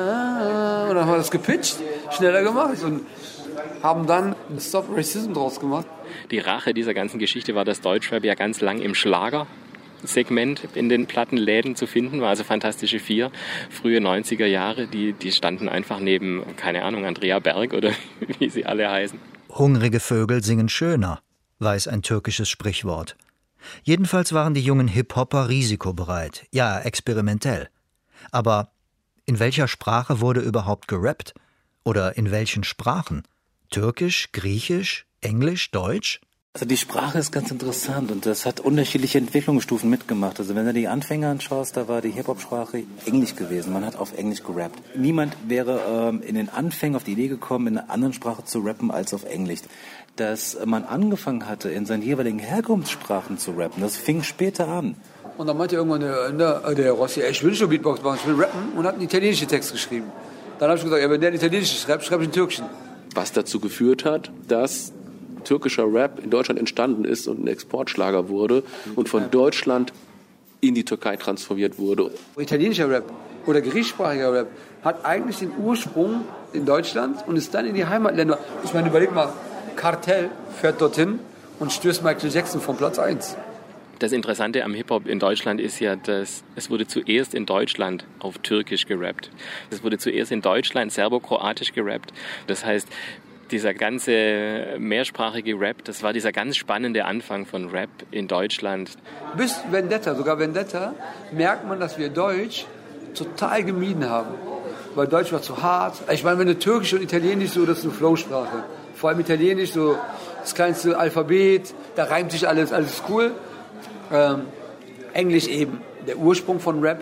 na, und dann haben wir das gepitcht, schneller gemacht und haben dann Stop Racism draus gemacht. Die Rache dieser ganzen Geschichte war, dass Deutschrap ja ganz lang im Schlagersegment in den Plattenläden zu finden war. Also Fantastische Vier, frühe neunziger Jahre, die, die standen einfach neben, keine Ahnung, Andrea Berg oder wie sie alle heißen. Hungrige Vögel singen schöner, weiß ein türkisches Sprichwort. Jedenfalls waren die jungen Hip-Hopper risikobereit, ja experimentell. Aber in welcher Sprache wurde überhaupt gerappt? Oder in welchen Sprachen? Türkisch, Griechisch, Englisch, Deutsch? Also die Sprache ist ganz interessant und das hat unterschiedliche Entwicklungsstufen mitgemacht. Also wenn du die Anfänger anschaust, da war die Hip-Hop-Sprache Englisch gewesen. Man hat auf Englisch gerappt. Niemand wäre ähm, in den Anfängen auf die Idee gekommen, in einer anderen Sprache zu rappen als auf Englisch. Dass man angefangen hatte, in seinen jeweiligen Herkunftssprachen zu rappen, das fing später an. Und dann meinte irgendwann der, der, der Rossi, ich will schon Beatbox machen, ich will rappen, und hat einen italienischen Text geschrieben. Dann habe ich gesagt, ja, wenn der einen italienischen schreibt, schreibe ich einen türkischen. Was dazu geführt hat, dass türkischer Rap in Deutschland entstanden ist und ein Exportschlager wurde und von Deutschland in die Türkei transformiert wurde. Italienischer Rap oder griechischsprachiger Rap hat eigentlich den Ursprung in Deutschland und ist dann in die Heimatländer. Ich meine, überleg mal, Kartell fährt dorthin und stößt Michael Jackson von Platz eins. Das Interessante am Hip-Hop in Deutschland ist ja, dass es wurde zuerst in Deutschland auf Türkisch gerappt. Es wurde zuerst in Deutschland serbokroatisch gerappt. Das heißt, dieser ganze mehrsprachige Rap, das war dieser ganz spannende Anfang von Rap in Deutschland. Bis Vendetta, sogar Vendetta, merkt man, dass wir Deutsch total gemieden haben. Weil Deutsch war zu hart. Ich meine, wenn du Türkisch und Italienisch so, das ist eine Flowsprache. Vor allem Italienisch so das kleinste Alphabet, da reimt sich alles, alles ist cool. Ähm, Englisch eben, der Ursprung von Rap.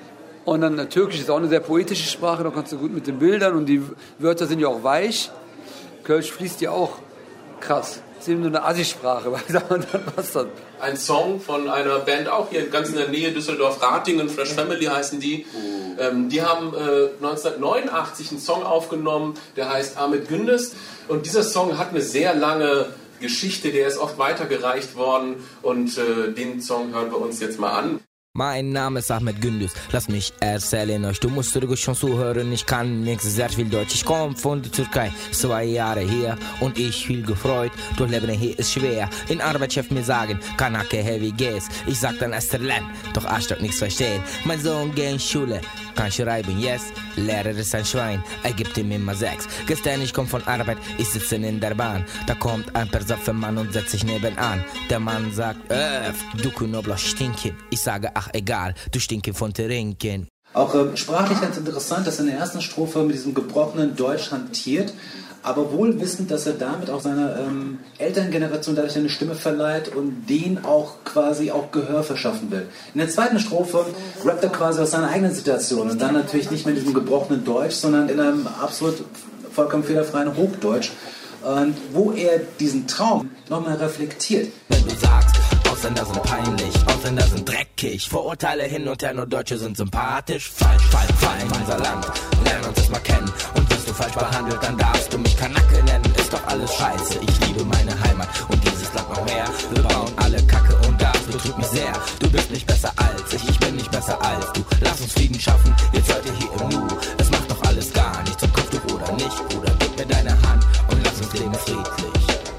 Und dann Türkisch ist auch eine sehr poetische Sprache, da kannst du gut mit den Bildern und die Wörter sind ja auch weich. Kölsch fließt ja auch krass. Das ist eben nur eine Assi-Sprache. Was dann? Ein Song von einer Band auch hier ganz in der Nähe Düsseldorf-Ratingen, Fresh Family heißen die. Oh. Ähm, die haben äh, neunzehnhundertneunundachtzig einen Song aufgenommen, der heißt Ahmet Gündüz. Und dieser Song hat eine sehr lange Geschichte, der ist oft weitergereicht worden. Und äh, den Song hören wir uns jetzt mal an. Mein Name ist Ahmet Gündüz, lass mich erzählen euch, du musst ruhig schon zuhören, ich kann nix, sehr viel Deutsch, ich komm von der Türkei, zwei Jahre her und ich viel gefreut, doch Leben hier ist schwer, in Arbeitschef mir sagen, Kanake, hey, wie geht's, ich sag dann Esterlen, doch Arschloch nichts verstehen, mein Sohn geht in Schule, kann schreiben, yes, Lehrer ist ein Schwein, er gibt ihm immer sechs, gestern ich komm von Arbeit, ich sitze in der Bahn, da kommt ein besoffener Mann und setzt sich nebenan, der Mann sagt, öff, du Knoblauch stinken, ich sage, ach egal, du stinke von Trinken. Auch äh, sprachlich ganz interessant, dass er in der ersten Strophe mit diesem gebrochenen Deutsch hantiert, aber wohl wissend, dass er damit auch seiner ähm, Elterngeneration dadurch eine Stimme verleiht und denen auch quasi auch Gehör verschaffen will. In der zweiten Strophe rappt er quasi aus seiner eigenen Situation und dann natürlich nicht mehr in diesem gebrochenen Deutsch, sondern in einem absolut vollkommen fehlerfreien Hochdeutsch, und wo er diesen Traum nochmal reflektiert. Wenn du sagst, Ausländer sind peinlich, Ausländer sind dreckig, Vorurteile hin und her, nur Deutsche sind sympathisch. Falsch, falsch, falsch, unser Land, lern uns das mal kennen. Und wirst du falsch behandelt, dann darfst du mich Kanake nennen. Ist doch alles scheiße, ich liebe meine Heimat und dieses Land noch mehr. Wir bauen alle Kacke und das betrübt mich sehr. Du bist nicht besser als ich, ich bin nicht besser als du. Lass uns Frieden schaffen, jetzt seid ihr hier im Nu. Es macht doch alles gar nichts, ob Kopftuch oder nicht. Bruder, gib mir deine Hand und lass uns leben friedlich.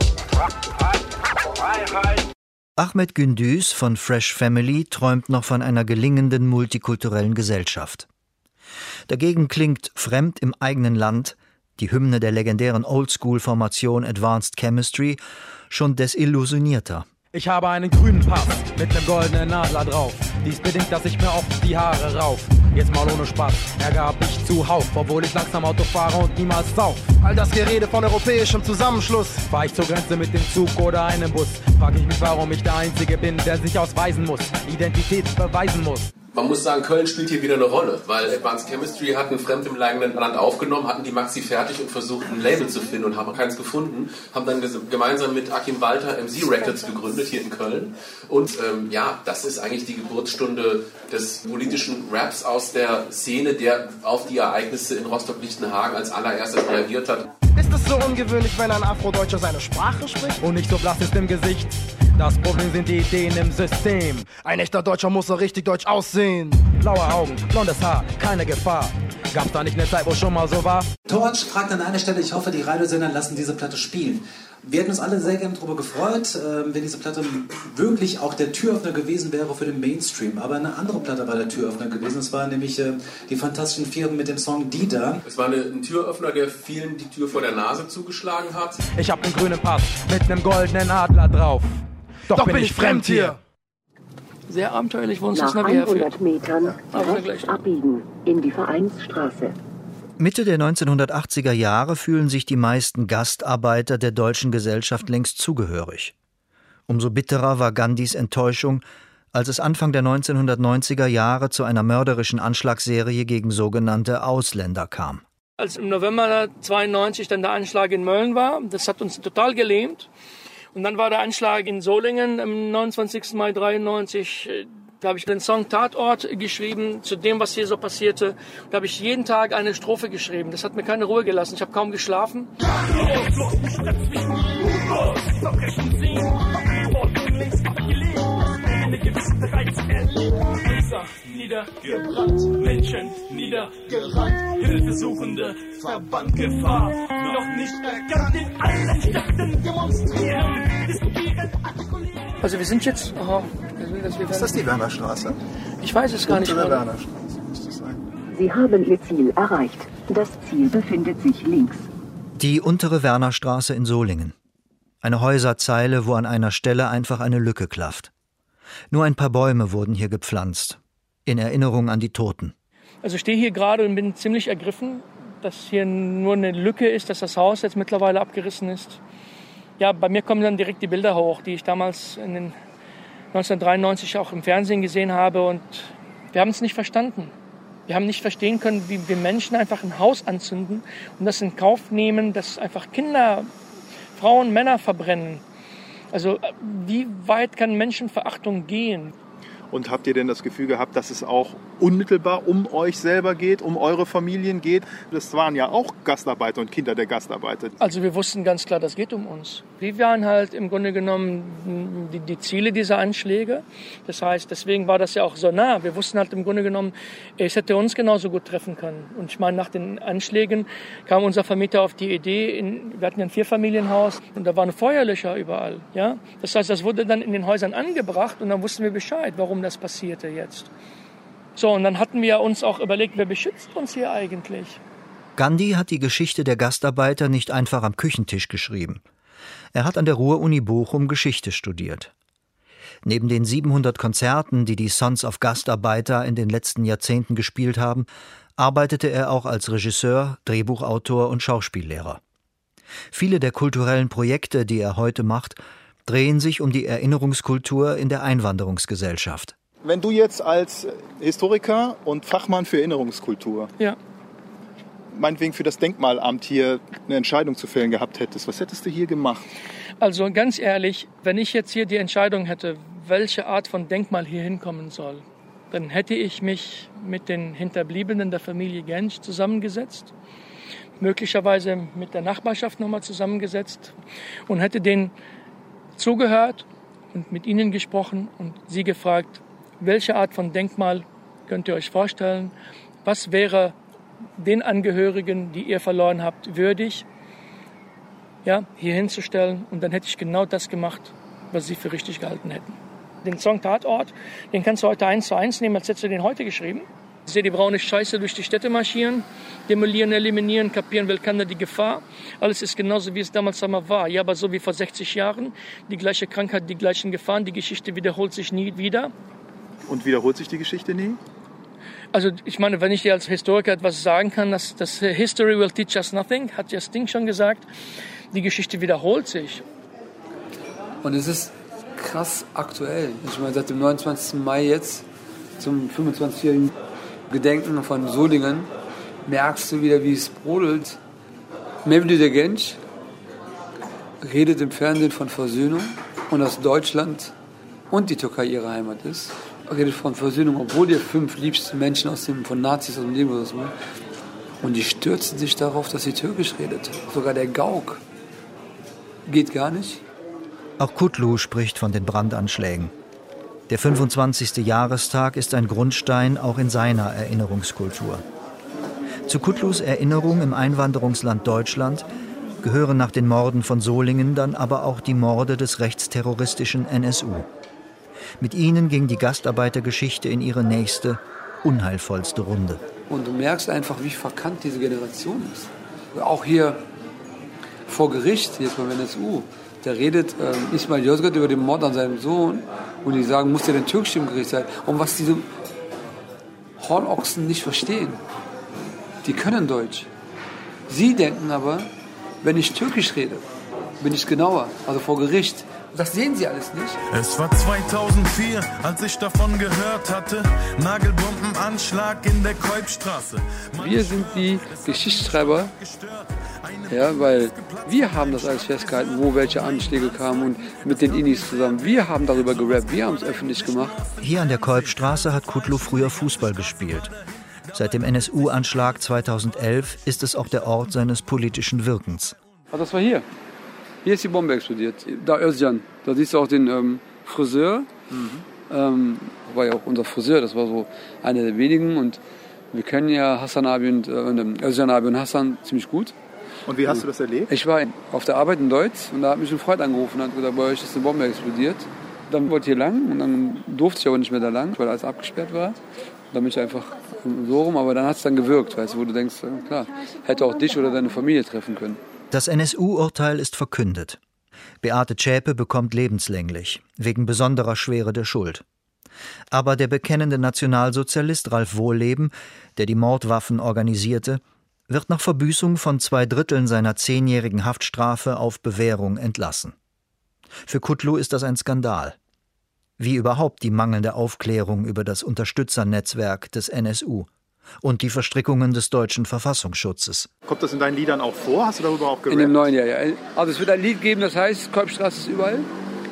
Ahmet Gündüz von Fresh Family träumt noch von einer gelingenden multikulturellen Gesellschaft. Dagegen klingt Fremd im eigenen Land, die Hymne der legendären Oldschool-Formation Advanced Chemistry, schon desillusionierter. Ich habe einen grünen Pass mit nem goldenen Adler drauf. Dies bedingt, dass ich mir oft die Haare rauf. Jetzt mal ohne Spaß, Ärger hab ich zuhauf, obwohl ich langsam Auto fahre und niemals sauf. All das Gerede von europäischem Zusammenschluss. Fahr ich zur Grenze mit dem Zug oder einem Bus, frag ich mich, warum ich der Einzige bin, der sich ausweisen muss, Identität beweisen muss. Man muss sagen, Köln spielt hier wieder eine Rolle, weil Advanced Chemistry hatten Fremd im eigenen Land aufgenommen, hatten die Maxi fertig und versucht, ein Label zu finden und haben keins gefunden, haben dann gemeinsam mit Akim Walter M C Records gegründet hier in Köln. Und ähm, ja, das ist eigentlich die Geburtsstunde des politischen Raps aus der Szene, der auf die Ereignisse in Rostock-Lichtenhagen als allererstes reagiert hat. Ist es so ungewöhnlich, wenn ein Afrodeutscher seine Sprache spricht und nicht so blass ist im Gesicht? Das Problem sind die Ideen im System. Ein echter Deutscher muss so richtig deutsch aussehen. Blaue Augen, blondes Haar, keine Gefahr. Gab's da nicht eine Zeit, wo schon mal so war? Torch fragt an einer Stelle, ich hoffe, die Radiosender lassen diese Platte spielen. Wir hätten uns alle sehr gerne darüber gefreut, wenn diese Platte wirklich auch der Türöffner gewesen wäre für den Mainstream. Aber eine andere Platte war der Türöffner gewesen. Es war nämlich die Fantastischen Vier mit dem Song Dida. Es war eine, ein Türöffner, der vielen die Tür vor der Nase zugeschlagen hat. Ich hab den grünen Pass mit einem goldenen Adler drauf. Doch, Doch bin, bin ich fremd hier. Sehr abenteuerlich, wo uns Nach das Navi herführt. hundert Metern rechts abbiegen in die Vereinsstraße. Mitte der neunzehnhundertachtziger Jahre fühlen sich die meisten Gastarbeiter der deutschen Gesellschaft längst zugehörig. Umso bitterer war Gandhis Enttäuschung, als es Anfang der neunzehnhundertneunziger Jahre zu einer mörderischen Anschlagsserie gegen sogenannte Ausländer kam. Als im November zweiundneunzig dann der Anschlag in Mölln war, das hat uns total gelähmt. Und dann war der Anschlag in Solingen am neunundzwanzigsten Mai dreiundneunzig. Da habe ich den Song Tatort geschrieben, zu dem, was hier so passierte. Da habe ich jeden Tag eine Strophe geschrieben. Das hat mir keine Ruhe gelassen. Ich habe kaum geschlafen. Niedergebrannt, Menschen niedergerannt, Hilfesuchende, Verband Gefahr, noch nicht erkannt, in allen Städten demonstrieren, diskutieren, artikulieren. Also wir sind jetzt... Aha, das wir ist das die Wernerstraße? Ich weiß es gar nicht. Untere Wernerstraße muss das sein. Sie haben Ihr Ziel erreicht. Das Ziel befindet sich links. Die untere Wernerstraße in Solingen. Eine Häuserzeile, wo an einer Stelle einfach eine Lücke klafft. Nur ein paar Bäume wurden hier gepflanzt. In Erinnerung an die Toten. Also ich stehe hier gerade und bin ziemlich ergriffen, dass hier nur eine Lücke ist, dass das Haus jetzt mittlerweile abgerissen ist. Ja, bei mir kommen dann direkt die Bilder hoch, die ich damals in den neunzehnhundertdreiundneunzig auch im Fernsehen gesehen habe. Und wir haben es nicht verstanden. Wir haben nicht verstehen können, wie wir Menschen einfach ein Haus anzünden und das in Kauf nehmen, dass einfach Kinder, Frauen, Männer verbrennen. Also wie weit kann Menschenverachtung gehen? Und habt ihr denn das Gefühl gehabt, dass es auch unmittelbar um euch selber geht, um eure Familien geht? Das waren ja auch Gastarbeiter und Kinder der Gastarbeiter. Also wir wussten ganz klar, das geht um uns. Wir waren halt im Grunde genommen die, die Ziele dieser Anschläge. Das heißt, deswegen war das ja auch so nah. Wir wussten halt im Grunde genommen, es hätte uns genauso gut treffen können. Und ich meine, nach den Anschlägen kam unser Vermieter auf die Idee, in, wir hatten ja ein Vierfamilienhaus und da waren Feuerlöscher überall. Ja? Das heißt, das wurde dann in den Häusern angebracht und dann wussten wir Bescheid, warum das passierte jetzt. So, und dann hatten wir uns auch überlegt, wer beschützt uns hier eigentlich? Gandhi hat die Geschichte der Gastarbeiter nicht einfach am Küchentisch geschrieben. Er hat an der Ruhr-Uni Bochum Geschichte studiert. Neben den siebenhundert Konzerten, die die Sons of Gastarbeiter in den letzten Jahrzehnten gespielt haben, arbeitete er auch als Regisseur, Drehbuchautor und Schauspiellehrer. Viele der kulturellen Projekte, die er heute macht, drehen sich um die Erinnerungskultur in der Einwanderungsgesellschaft. Wenn du jetzt als Historiker und Fachmann für Erinnerungskultur, ja. meinetwegen für das Denkmalamt hier eine Entscheidung zu fällen gehabt hättest, was hättest du hier gemacht? Also ganz ehrlich, wenn ich jetzt hier die Entscheidung hätte, welche Art von Denkmal hier hinkommen soll, dann hätte ich mich mit den Hinterbliebenen der Familie Gensch zusammengesetzt, möglicherweise mit der Nachbarschaft nochmal zusammengesetzt und hätte denen zugehört und mit ihnen gesprochen und sie gefragt, welche Art von Denkmal könnt ihr euch vorstellen? Was wäre den Angehörigen, die ihr verloren habt, würdig, ja, hier hinzustellen? Und dann hätte ich genau das gemacht, was sie für richtig gehalten hätten. Den Song Tatort, den kannst du heute eins zu eins nehmen, als hättest du den heute geschrieben. Ich sehe die braune Scheiße durch die Städte marschieren, demolieren, eliminieren, kapieren will keiner die Gefahr. Alles ist genauso, wie es damals einmal war. Ja, aber so wie vor sechzig Jahren. Die gleiche Krankheit, die gleichen Gefahren. Die Geschichte wiederholt sich nie wieder. Und wiederholt sich die Geschichte nie? Also ich meine, wenn ich dir als Historiker etwas sagen kann, dass das History will teach us nothing, hat ja Sting schon gesagt, die Geschichte wiederholt sich. Und es ist krass aktuell. Ich meine, seit dem neunundzwanzigsten Mai jetzt zum fünfundzwanzigjährigen Gedenken von Solingen merkst du wieder, wie es brodelt. Mevlüt Genç redet im Fernsehen von Versöhnung und dass Deutschland und die Türkei ihre Heimat ist. Redet von Versöhnung, obwohl die fünf liebsten Menschen aus dem, von Nazis aus dem Leben oder so. Und die stürzen sich darauf, dass sie Türkisch redet. Sogar der Gauk geht gar nicht. Auch Kutlu spricht von den Brandanschlägen. Der fünfundzwanzigste Jahrestag ist ein Grundstein auch in seiner Erinnerungskultur. Zu Kutlus Erinnerung im Einwanderungsland Deutschland gehören nach den Morden von Solingen dann aber auch die Morde des rechtsterroristischen N S U. Mit ihnen ging die Gastarbeitergeschichte in ihre nächste, unheilvollste Runde. Und du merkst einfach, wie verkannt diese Generation ist. Auch hier vor Gericht, jetzt beim N S U, da redet äh, Ismail Yozgat über den Mord an seinem Sohn und die sagen, muss der denn türkisch im Gericht sein? Und was diese Hornochsen nicht verstehen, die können Deutsch. Sie denken aber, wenn ich türkisch rede, bin ich genauer, also vor Gericht. Das sehen sie alles nicht. Es war zweitausendvier, als ich davon gehört hatte. Nagelbombenanschlag in der Kolbstraße. Wir sind die Geschichtsschreiber, ja, weil wir haben das alles festgehalten, wo welche Anschläge kamen und mit den Inis zusammen. Wir haben darüber gerappt, wir haben es öffentlich gemacht. Hier an der Kolbstraße hat Kutlu früher Fußball gespielt. Seit dem N S U-Anschlag zweitausendelf ist es auch der Ort seines politischen Wirkens. Ah, das war hier. Hier ist die Bombe explodiert. Da Özcan. Da siehst du auch den ähm, Friseur. Mhm. Ähm, war ja auch unser Friseur. Das war so einer der wenigen. Und wir kennen ja Hassan Abi und äh, Özcan Abi und Hassan ziemlich gut. Und wie hast du das erlebt? Ich war auf der Arbeit in Deutsch und da hat mich ein Freund angerufen und hat gesagt, bei euch ist eine Bombe explodiert. Dann wollte ich hier lang und dann durfte ich aber nicht mehr da lang, weil alles abgesperrt war. Da bin ich einfach so rum, aber dann hat es dann gewirkt, weißt du, wo du denkst, klar, hätte auch dich oder deine Familie treffen können. Das N S U-Urteil ist verkündet. Beate Zschäpe bekommt lebenslänglich, wegen besonderer Schwere der Schuld. Aber der bekennende Nationalsozialist Ralf Wohlleben, der die Mordwaffen organisierte, wird nach Verbüßung von zwei Dritteln seiner zehnjährigen Haftstrafe auf Bewährung entlassen. Für Kutlu ist das ein Skandal. Wie überhaupt die mangelnde Aufklärung über das Unterstützernetzwerk des N S U und die Verstrickungen des deutschen Verfassungsschutzes. Kommt das in deinen Liedern auch vor? Hast du darüber auch gerappt? In dem neuen Jahr, ja. Also es wird ein Lied geben, das heißt, Kolbstraße ist überall.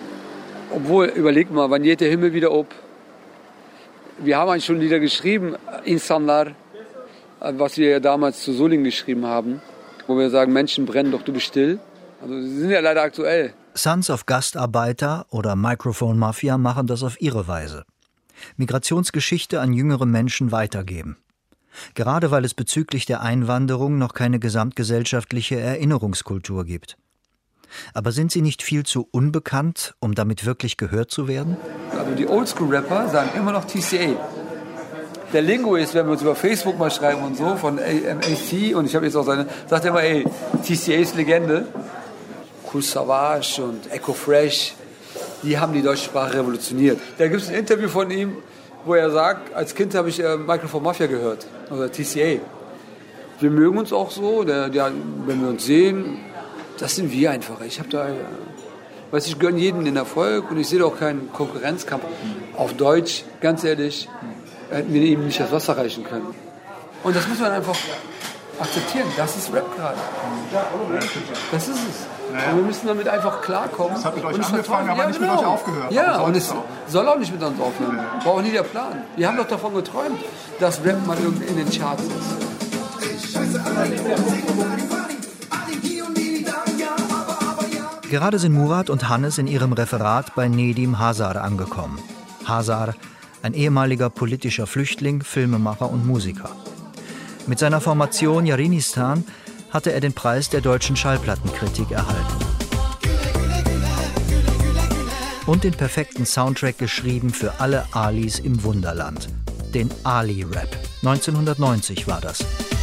Obwohl, überleg mal, wann geht der Himmel wieder ab? Wir haben eigentlich schon Lieder geschrieben, Insanlar, was wir ja damals zu Solingen geschrieben haben, wo wir sagen, Menschen brennen doch, du bist still. Also sie sind ja leider aktuell. Sons of Gastarbeiter oder Microphone Mafia machen das auf ihre Weise. Migrationsgeschichte an jüngere Menschen weitergeben. Gerade weil es bezüglich der Einwanderung noch keine gesamtgesellschaftliche Erinnerungskultur gibt. Aber sind sie nicht viel zu unbekannt, um damit wirklich gehört zu werden? Also die Oldschool-Rapper sagen immer noch T C A. Der Lingo ist, wenn wir uns über Facebook mal schreiben und so, von M A C, und ich habe jetzt auch seine, sagt er immer, ey, T C A ist Legende. Cool Savage und Echo Fresh, die haben die deutsche Sprache revolutioniert. Da gibt es ein Interview von ihm, wo er sagt, als Kind habe ich äh, Microphone Mafia gehört, oder T C A. Wir mögen uns auch so, der, der, wenn wir uns sehen, das sind wir einfach. Ich habe da, äh, weiß ich, gönne jeden den Erfolg und ich sehe auch keinen Konkurrenzkampf. Auf Deutsch, ganz ehrlich, hätten wir ihm nicht das Wasser reichen können. Und das muss man einfach akzeptieren. Das ist Rap gerade. Das ist es. Naja. Und wir müssen damit einfach klarkommen. Das hat mit euch und angefangen, aber ja, nicht genau. mit euch aufgehört. Ja, und es auch. soll auch nicht mit uns aufhören. War auch nie der Plan. Wir haben doch davon geträumt, dass Rap mal irgendwie in den Charts ist. Gerade sind Murat und Hannes in ihrem Referat bei Nedim Hazar angekommen. Hazar, ein ehemaliger politischer Flüchtling, Filmemacher und Musiker. Mit seiner Formation Yarinistan hatte er den Preis der deutschen Schallplattenkritik erhalten. Und den perfekten Soundtrack geschrieben für alle Alis im Wunderland. Den Ali-Rap. neunzehnhundertneunzig war das.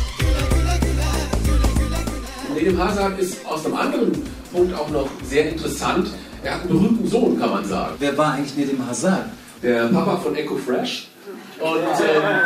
Nedim Hazar ist aus einem anderen Punkt auch noch sehr interessant. Er hat einen berühmten Sohn, kann man sagen. Wer war eigentlich Nedim Hazar? Der Papa von Echo Fresh. Und ähm,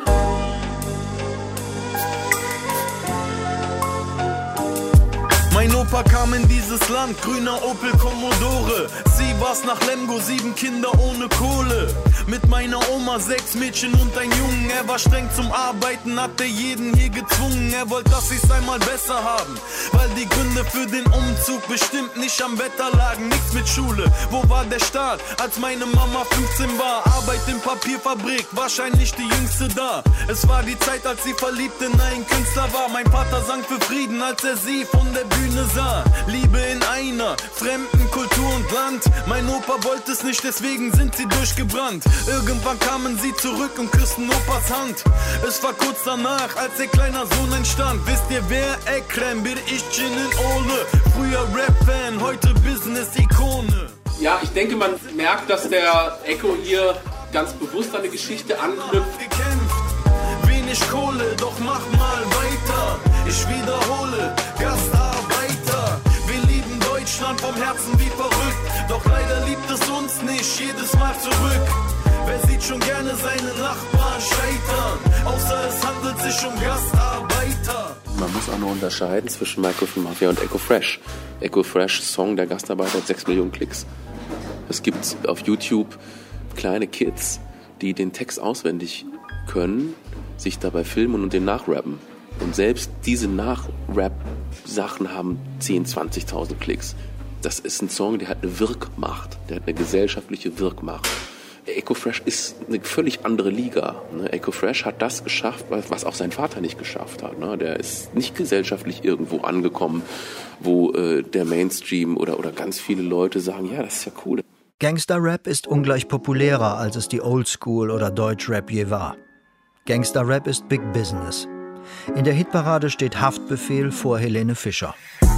mein Opa kam in dieses Land, grüner Opel Commodore. Sie war's nach Lemgo, sieben Kinder ohne Kohle. Mit meiner Oma sechs Mädchen und ein Jungen. Er war streng zum Arbeiten, hat er jeden hier gezwungen. Er wollte, dass ich's einmal besser haben, weil die Gründe für den Umzug bestimmt nicht am Wetter lagen. Nichts mit Schule, wo war der Start? Als meine Mama fünfzehn war, Arbeit in Papierfabrik, wahrscheinlich die jüngste da. Es war die Zeit, als sie verliebt in einen Künstler war. Mein Vater sang für Frieden, als er sie von der Bühne sah. Liebe in einer fremden Kultur und Land. Mein Opa wollte es nicht, deswegen sind sie durchgebrannt. Irgendwann kamen sie zurück und küssten Opas Hand. Es war kurz danach, als ihr kleiner Sohn entstand. Wisst ihr wer? Ekrem bir işçinin oğlu. Früher Rap-Fan, heute Business-Ikone. ja, ich denke, man merkt, dass der Echo hier ganz bewusst an eine Geschichte anknüpft. Gekämpft, wenig Kohle, doch mach mal weiter. Ich wiederhole, Gastarbeiter. Wir lieben Deutschland vom Herzen wie verrückt. Doch leider liebt es uns nicht jedes Mal zurück. Wer sieht schon gerne seine Nachbarn scheitern? Außer es handelt sich um Gastarbeiter. Man muss auch noch unterscheiden zwischen Microphone Mafia und Echo Fresh. Echo Fresh Song der Gastarbeiter hat sechs Millionen Klicks. Es gibt auf YouTube kleine Kids, die den Text auswendig können, sich dabei filmen und den nachrappen. Und selbst diese Nachrap-Sachen haben zehntausend, zwanzigtausend Klicks. Das ist ein Song, der hat eine Wirkmacht, der hat eine gesellschaftliche Wirkmacht. Echo Fresh ist eine völlig andere Liga. Echo Fresh hat das geschafft, was auch sein Vater nicht geschafft hat. Der ist nicht gesellschaftlich irgendwo angekommen, wo der Mainstream oder, oder ganz viele Leute sagen, ja, das ist ja cool. Gangster-Rap ist ungleich populärer, als es die Oldschool oder Deutschrap je war. Gangster-Rap ist Big Business. In der Hitparade steht Haftbefehl vor Helene Fischer.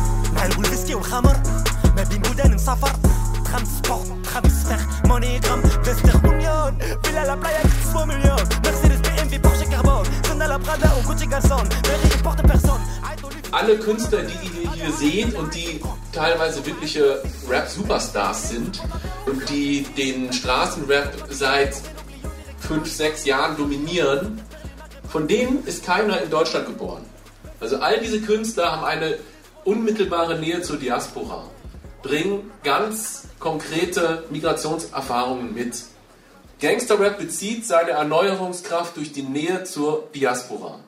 Alle Künstler, die ihr hier seht und die teilweise wirkliche Rap-Superstars sind und die den Straßenrap seit fünf, sechs Jahren dominieren, von denen ist keiner in Deutschland geboren. Also all diese Künstler haben eine unmittelbare Nähe zur Diaspora, bringen ganz konkrete Migrationserfahrungen mit. Gangsterrap bezieht seine Erneuerungskraft durch die Nähe zur Diaspora.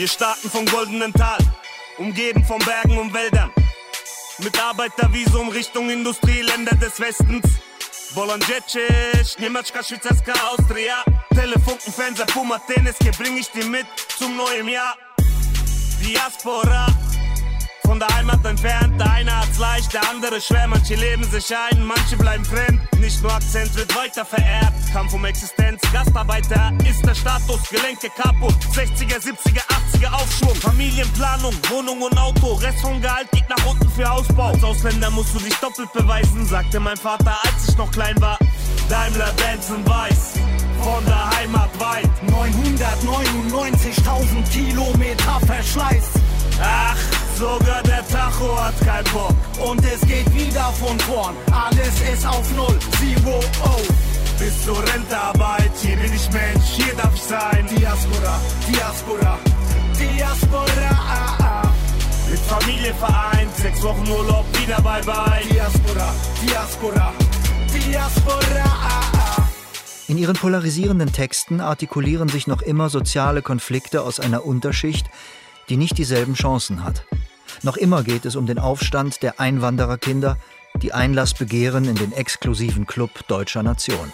Wir starten vom goldenen Tal, umgeben von Bergen und Wäldern. Mit Arbeitervisum Richtung Industrieländer des Westens. Bolonjecic, Niemaczka, Schweizerska, Austria. Telefunken, Fernseher, Puma, Tennis, hier bring ich dir mit zum neuen Jahr. Diaspora, von der Heimat entfernt, der eine hat's leicht, der andere schwer. Manche leben sich ein, manche bleiben fremd. Nicht nur Akzent wird weiter vererbt. Kampf um Existenz, Gastarbeiter ist der Status, Gelenke kaputt. sechziger, siebziger, achtziger Aufschwung. Familienplanung, Wohnung und Auto. Rest vom Gehalt geht nach unten für Hausbau. Als Ausländer musst du dich doppelt beweisen, sagte mein Vater, als ich noch klein war. Daimler-Benz in Weiß, von der Heimat weit. neunhundertneunundneunzigtausend Kilometer Verschleiß. Ach, sogar der Tacho hat keinen Bock. Und es geht wieder von vorn. Alles ist auf Null, Zero, oh. Bis zur Rentearbeit, hier bin ich Mensch, hier darf ich sein. Diaspora, Diaspora, Diaspora, ah, ah. Mit Familie vereint, sechs Wochen Urlaub, wieder bye bye. Diaspora, Diaspora, Diaspora, ah, ah. In ihren polarisierenden Texten artikulieren sich noch immer soziale Konflikte aus einer Unterschicht, die nicht dieselben Chancen hat. Noch immer geht es um den Aufstand der Einwandererkinder, die Einlass begehren in den exklusiven Club deutscher Nation.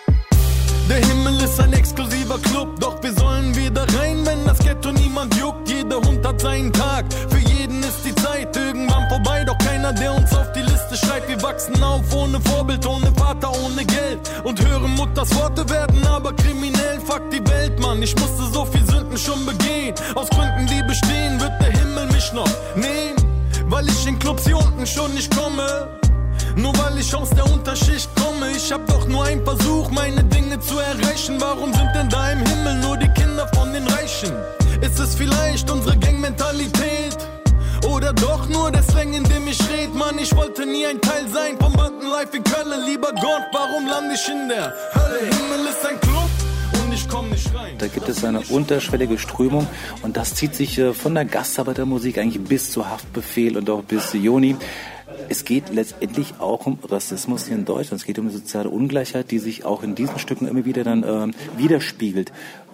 Der Himmel ist ein exklusiver Club, doch wir sollen wieder rein, wenn das Ghetto niemand juckt. Jeder Hund hat seinen Tag, für jeden ist die Zeit irgendwann vorbei, doch keiner, der uns auf die Liste schreibt. Wir wachsen auf ohne Vorbild, ohne Vater, ohne Geld und hören Mutters Worte, werden aber kriminell. Fuck die Welt, Mann, ich musste so viel Sünden schon begehen. Aus Gründen, die bestehen, wird der Himmel mich noch nehmen, weil ich in Clubs hier unten schon nicht komme. Nur weil ich aus der Unterschicht komme. Ich hab doch nur einen Versuch, meine Dinge zu erreichen. Warum sind denn da im Himmel nur die Kinder von den Reichen? Ist es vielleicht unsere Gangmentalität? Oder doch nur der Slang, in dem ich red? Mann, ich wollte nie ein Teil sein vom Bandenlife in Köln. Lieber Gott, warum lande ich in der Hölle? Himmel ist ein Club und ich komm nicht rein. Da gibt es eine unterschwellige Strömung und das zieht sich von der Gastarbeitermusik eigentlich bis zu Haftbefehl und auch bis zu Joni. Es geht letztendlich auch um Rassismus hier in Deutschland. Es geht um die soziale Ungleichheit, die sich auch in diesen Stücken immer wieder dann äh, widerspiegelt.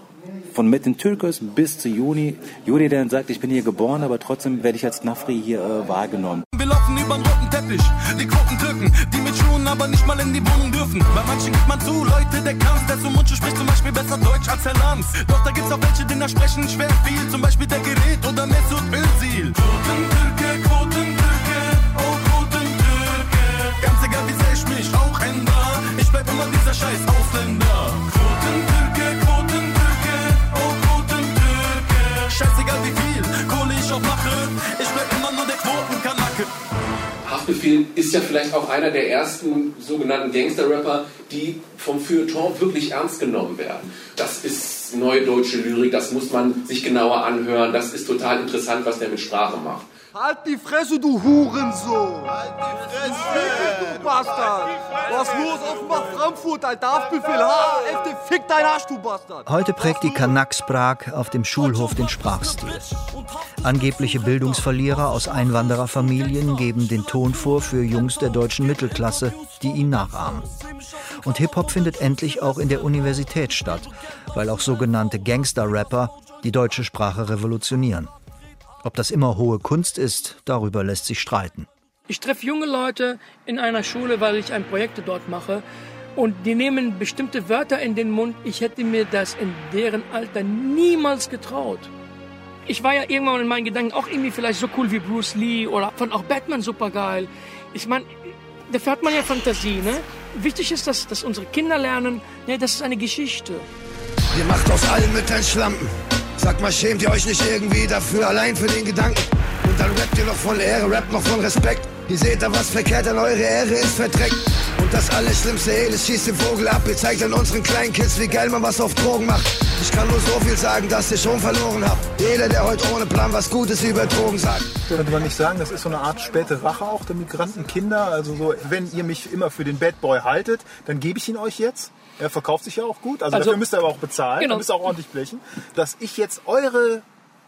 Von Metin Türkos bis zu Joni. Joni, der dann sagt, ich bin hier geboren, aber trotzdem werde ich als Nafri hier äh, wahrgenommen. Wir laufen über den roten Teppich, die Quoten Türken, die mit Schuhen aber nicht mal in die Wohnung dürfen. Bei manchen gibt man zu, Leute, der Kampf, der zum Mundschuh spricht zum Beispiel besser Deutsch als Herr Lanz. Doch da gibt's auch welche, die da sprechen schwer viel, zum Beispiel der Gerät oder Mesut Özil. Quoten Türke, Quoten Türke, oh Quoten Türke. Ganz egal wie sehr ich mich auch ändere, ich bleib immer dieser scheiß Ausländer. Quoten Türke, Quoten Türke, oh Quoten Türke. Scheißegal wie viel Kohle ich auch mache, ich bleib immer nur der Quotenkanacke. Haftbefehl ist ja vielleicht auch einer der ersten sogenannten Gangster-Rapper, die vom Feuilleton wirklich ernst genommen werden. Das ist neue deutsche Lyrik, das muss man sich genauer anhören. Das ist total interessant, was der mit Sprache macht. Halt die Fresse, du Hurensohn! Halt die Fresse! Du Bastard! Was los? Offenbach Frankfurt, Alter, Haftbefehl! Ha! F D, fick dein Arsch, du Bastard! Heute prägt die Kanaks Prag auf dem Schulhof den Sprachstil. Angebliche Bildungsverlierer aus Einwandererfamilien geben den Ton vor für Jungs der deutschen Mittelklasse, die ihn nachahmen. Und Hip-Hop findet endlich auch in der Universität statt, weil auch sogenannte Gangster-Rapper die deutsche Sprache revolutionieren. Ob das immer hohe Kunst ist, darüber lässt sich streiten. Ich treffe junge Leute in einer Schule, weil ich ein Projekt dort mache. Und die nehmen bestimmte Wörter in den Mund. Ich hätte mir das in deren Alter niemals getraut. Ich war ja irgendwann in meinen Gedanken auch irgendwie vielleicht so cool wie Bruce Lee oder fand auch Batman super geil. Ich meine, dafür hat man ja Fantasie, ne? Wichtig ist, dass, dass unsere Kinder lernen, ne, das ist eine Geschichte. Ihr macht aus allen Müttern Schlampen. Sag mal, schämt ihr euch nicht irgendwie dafür, allein für den Gedanken? Und dann rappt ihr noch von Ehre, rappt noch von Respekt. Ihr seht da, was verkehrt an eure Ehre ist verdreckt. Und das Allerschlimmste, ey, das schießt den Vogel ab. Ihr zeigt an unseren kleinen Kids, wie geil man was auf Drogen macht. Ich kann nur so viel sagen, dass ihr schon verloren habt. Jeder, der heute ohne Plan was Gutes über Drogen sagt. Könnte man nicht sagen, das ist so eine Art späte Rache auch der Migrantenkinder? Also so, wenn ihr mich immer für den Bad Boy haltet, dann gebe ich ihn euch jetzt. Er verkauft sich ja auch gut, also, also dafür müsst ihr aber auch bezahlen, genau. Dann müsst ihr auch ordentlich blechen. Dass ich jetzt eure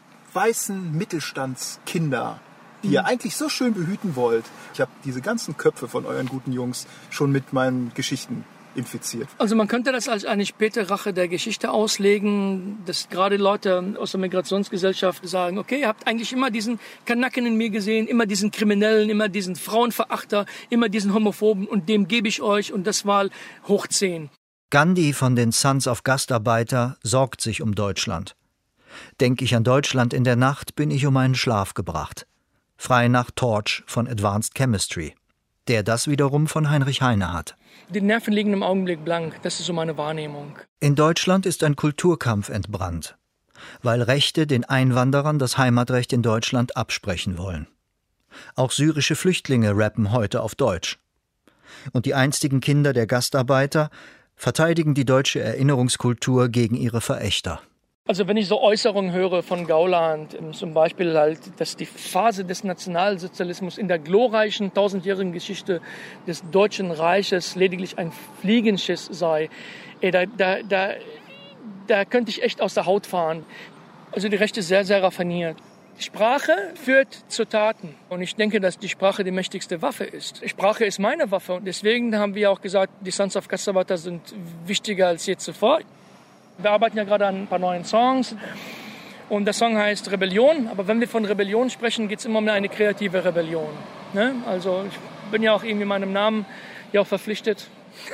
weißen Mittelstandskinder, die mhm. ihr eigentlich so schön behüten wollt, ich habe diese ganzen Köpfe von euren guten Jungs schon mit meinen Geschichten infiziert. Also man könnte das als eine späte Rache der Geschichte auslegen, dass gerade Leute aus der Migrationsgesellschaft sagen, okay, ihr habt eigentlich immer diesen Kanaken in mir gesehen, immer diesen Kriminellen, immer diesen Frauenverachter, immer diesen Homophoben und dem gebe ich euch und das mal hoch zehn. Gandhi von den Sons of Gastarbeiter sorgt sich um Deutschland. Denk ich an Deutschland in der Nacht, bin ich um einen Schlaf gebracht. Frei nach Torch von Advanced Chemistry, der das wiederum von Heinrich Heine hat. Die Nerven liegen im Augenblick blank, das ist so meine Wahrnehmung. In Deutschland ist ein Kulturkampf entbrannt, weil Rechte den Einwanderern das Heimatrecht in Deutschland absprechen wollen. Auch syrische Flüchtlinge rappen heute auf Deutsch. Und die einstigen Kinder der Gastarbeiter verteidigen die deutsche Erinnerungskultur gegen ihre Verächter. Also wenn ich so Äußerungen höre von Gauland, zum Beispiel halt, dass die Phase des Nationalsozialismus in der glorreichen tausendjährigen Geschichte des Deutschen Reiches lediglich ein Fliegenschiss sei, ey, da, da, da, da könnte ich echt aus der Haut fahren. Also die Rechte ist sehr, sehr raffiniert. Die Sprache führt zu Taten. Und ich denke, dass die Sprache die mächtigste Waffe ist. Die Sprache ist meine Waffe. Und deswegen haben wir auch gesagt, die Sons of Gastarbeiter sind wichtiger als je zuvor. Wir arbeiten ja gerade an ein paar neuen Songs und der Song heißt Rebellion. Aber wenn wir von Rebellion sprechen, geht es immer um eine kreative Rebellion. Ne? Also ich bin ja auch irgendwie meinem Namen ja auch verpflichtet.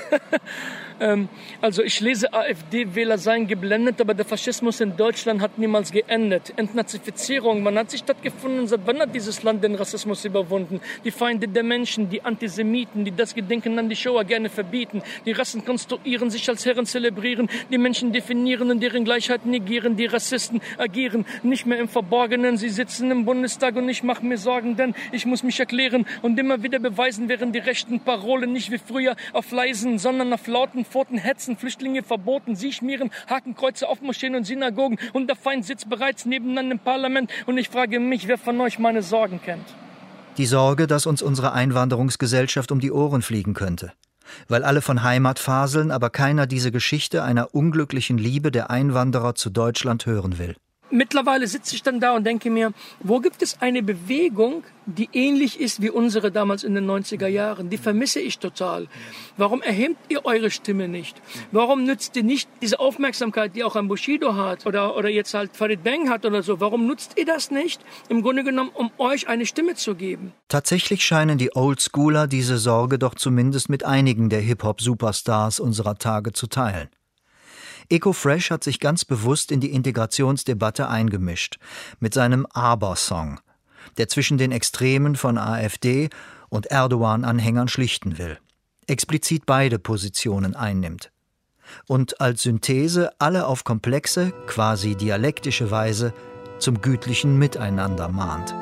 ähm, also ich lese, AfD-Wähler seien geblendet, aber der Faschismus in Deutschland hat niemals geendet. Entnazifizierung, wann hat sie stattgefunden? Seit wann hat dieses Land den Rassismus überwunden? Die Feinde der Menschen, die Antisemiten, die das Gedenken an die Shoah gerne verbieten. Die Rassen konstruieren, sich als Herren zelebrieren. Die Menschen definieren und deren Gleichheit negieren. Die Rassisten agieren nicht mehr im Verborgenen. Sie sitzen im Bundestag und ich mache mir Sorgen, denn ich muss mich erklären und immer wieder beweisen, während die rechten Parolen nicht wie früher auf leisen, sondern auf lauten Pfoten hetzen, Flüchtlinge verboten, sie schmieren Hakenkreuze auf Moscheen und Synagogen und der Feind sitzt bereits nebeneinander im Parlament und ich frage mich, wer von euch meine Sorgen kennt. Die Sorge, dass uns unsere Einwanderungsgesellschaft um die Ohren fliegen könnte. Weil alle von Heimat faseln, aber keiner diese Geschichte einer unglücklichen Liebe der Einwanderer zu Deutschland hören will. Mittlerweile sitze ich dann da und denke mir, wo gibt es eine Bewegung, die ähnlich ist wie unsere damals in den neunziger Jahren? Die vermisse ich total. Warum erhebt ihr eure Stimme nicht? Warum nützt ihr nicht diese Aufmerksamkeit, die auch ein Bushido hat oder, oder jetzt halt Farid Bang hat oder so? Warum nutzt ihr das nicht? Im Grunde genommen, um euch eine Stimme zu geben. Tatsächlich scheinen die Oldschooler diese Sorge doch zumindest mit einigen der Hip-Hop-Superstars unserer Tage zu teilen. Eko Fresh hat sich ganz bewusst in die Integrationsdebatte eingemischt, mit seinem Aber-Song, der zwischen den Extremen von AfD und Erdogan-Anhängern schlichten will, explizit beide Positionen einnimmt und als Synthese alle auf komplexe, quasi dialektische Weise zum gütlichen Miteinander mahnt.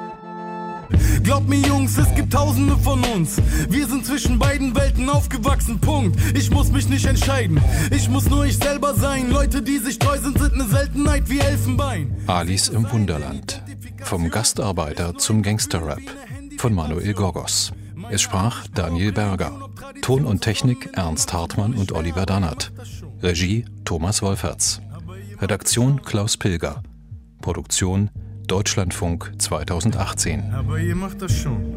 Glaub mir Jungs, es gibt tausende von uns. Wir sind zwischen beiden Welten aufgewachsen, Punkt. Ich muss mich nicht entscheiden, ich muss nur ich selber sein. Leute, die sich treu sind, sind eine Seltenheit wie Elfenbein. Alice im Wunderland. Vom Gastarbeiter zum Gangsterrap. Von Manuel Gogos. Es sprach Daniel Berger. Ton und Technik Ernst Hartmann und Oliver Dannert. Regie Thomas Wolferts. Redaktion Klaus Pilger. Produktion Deutschlandfunk zweitausendachtzehn. Aber ihr macht das schon.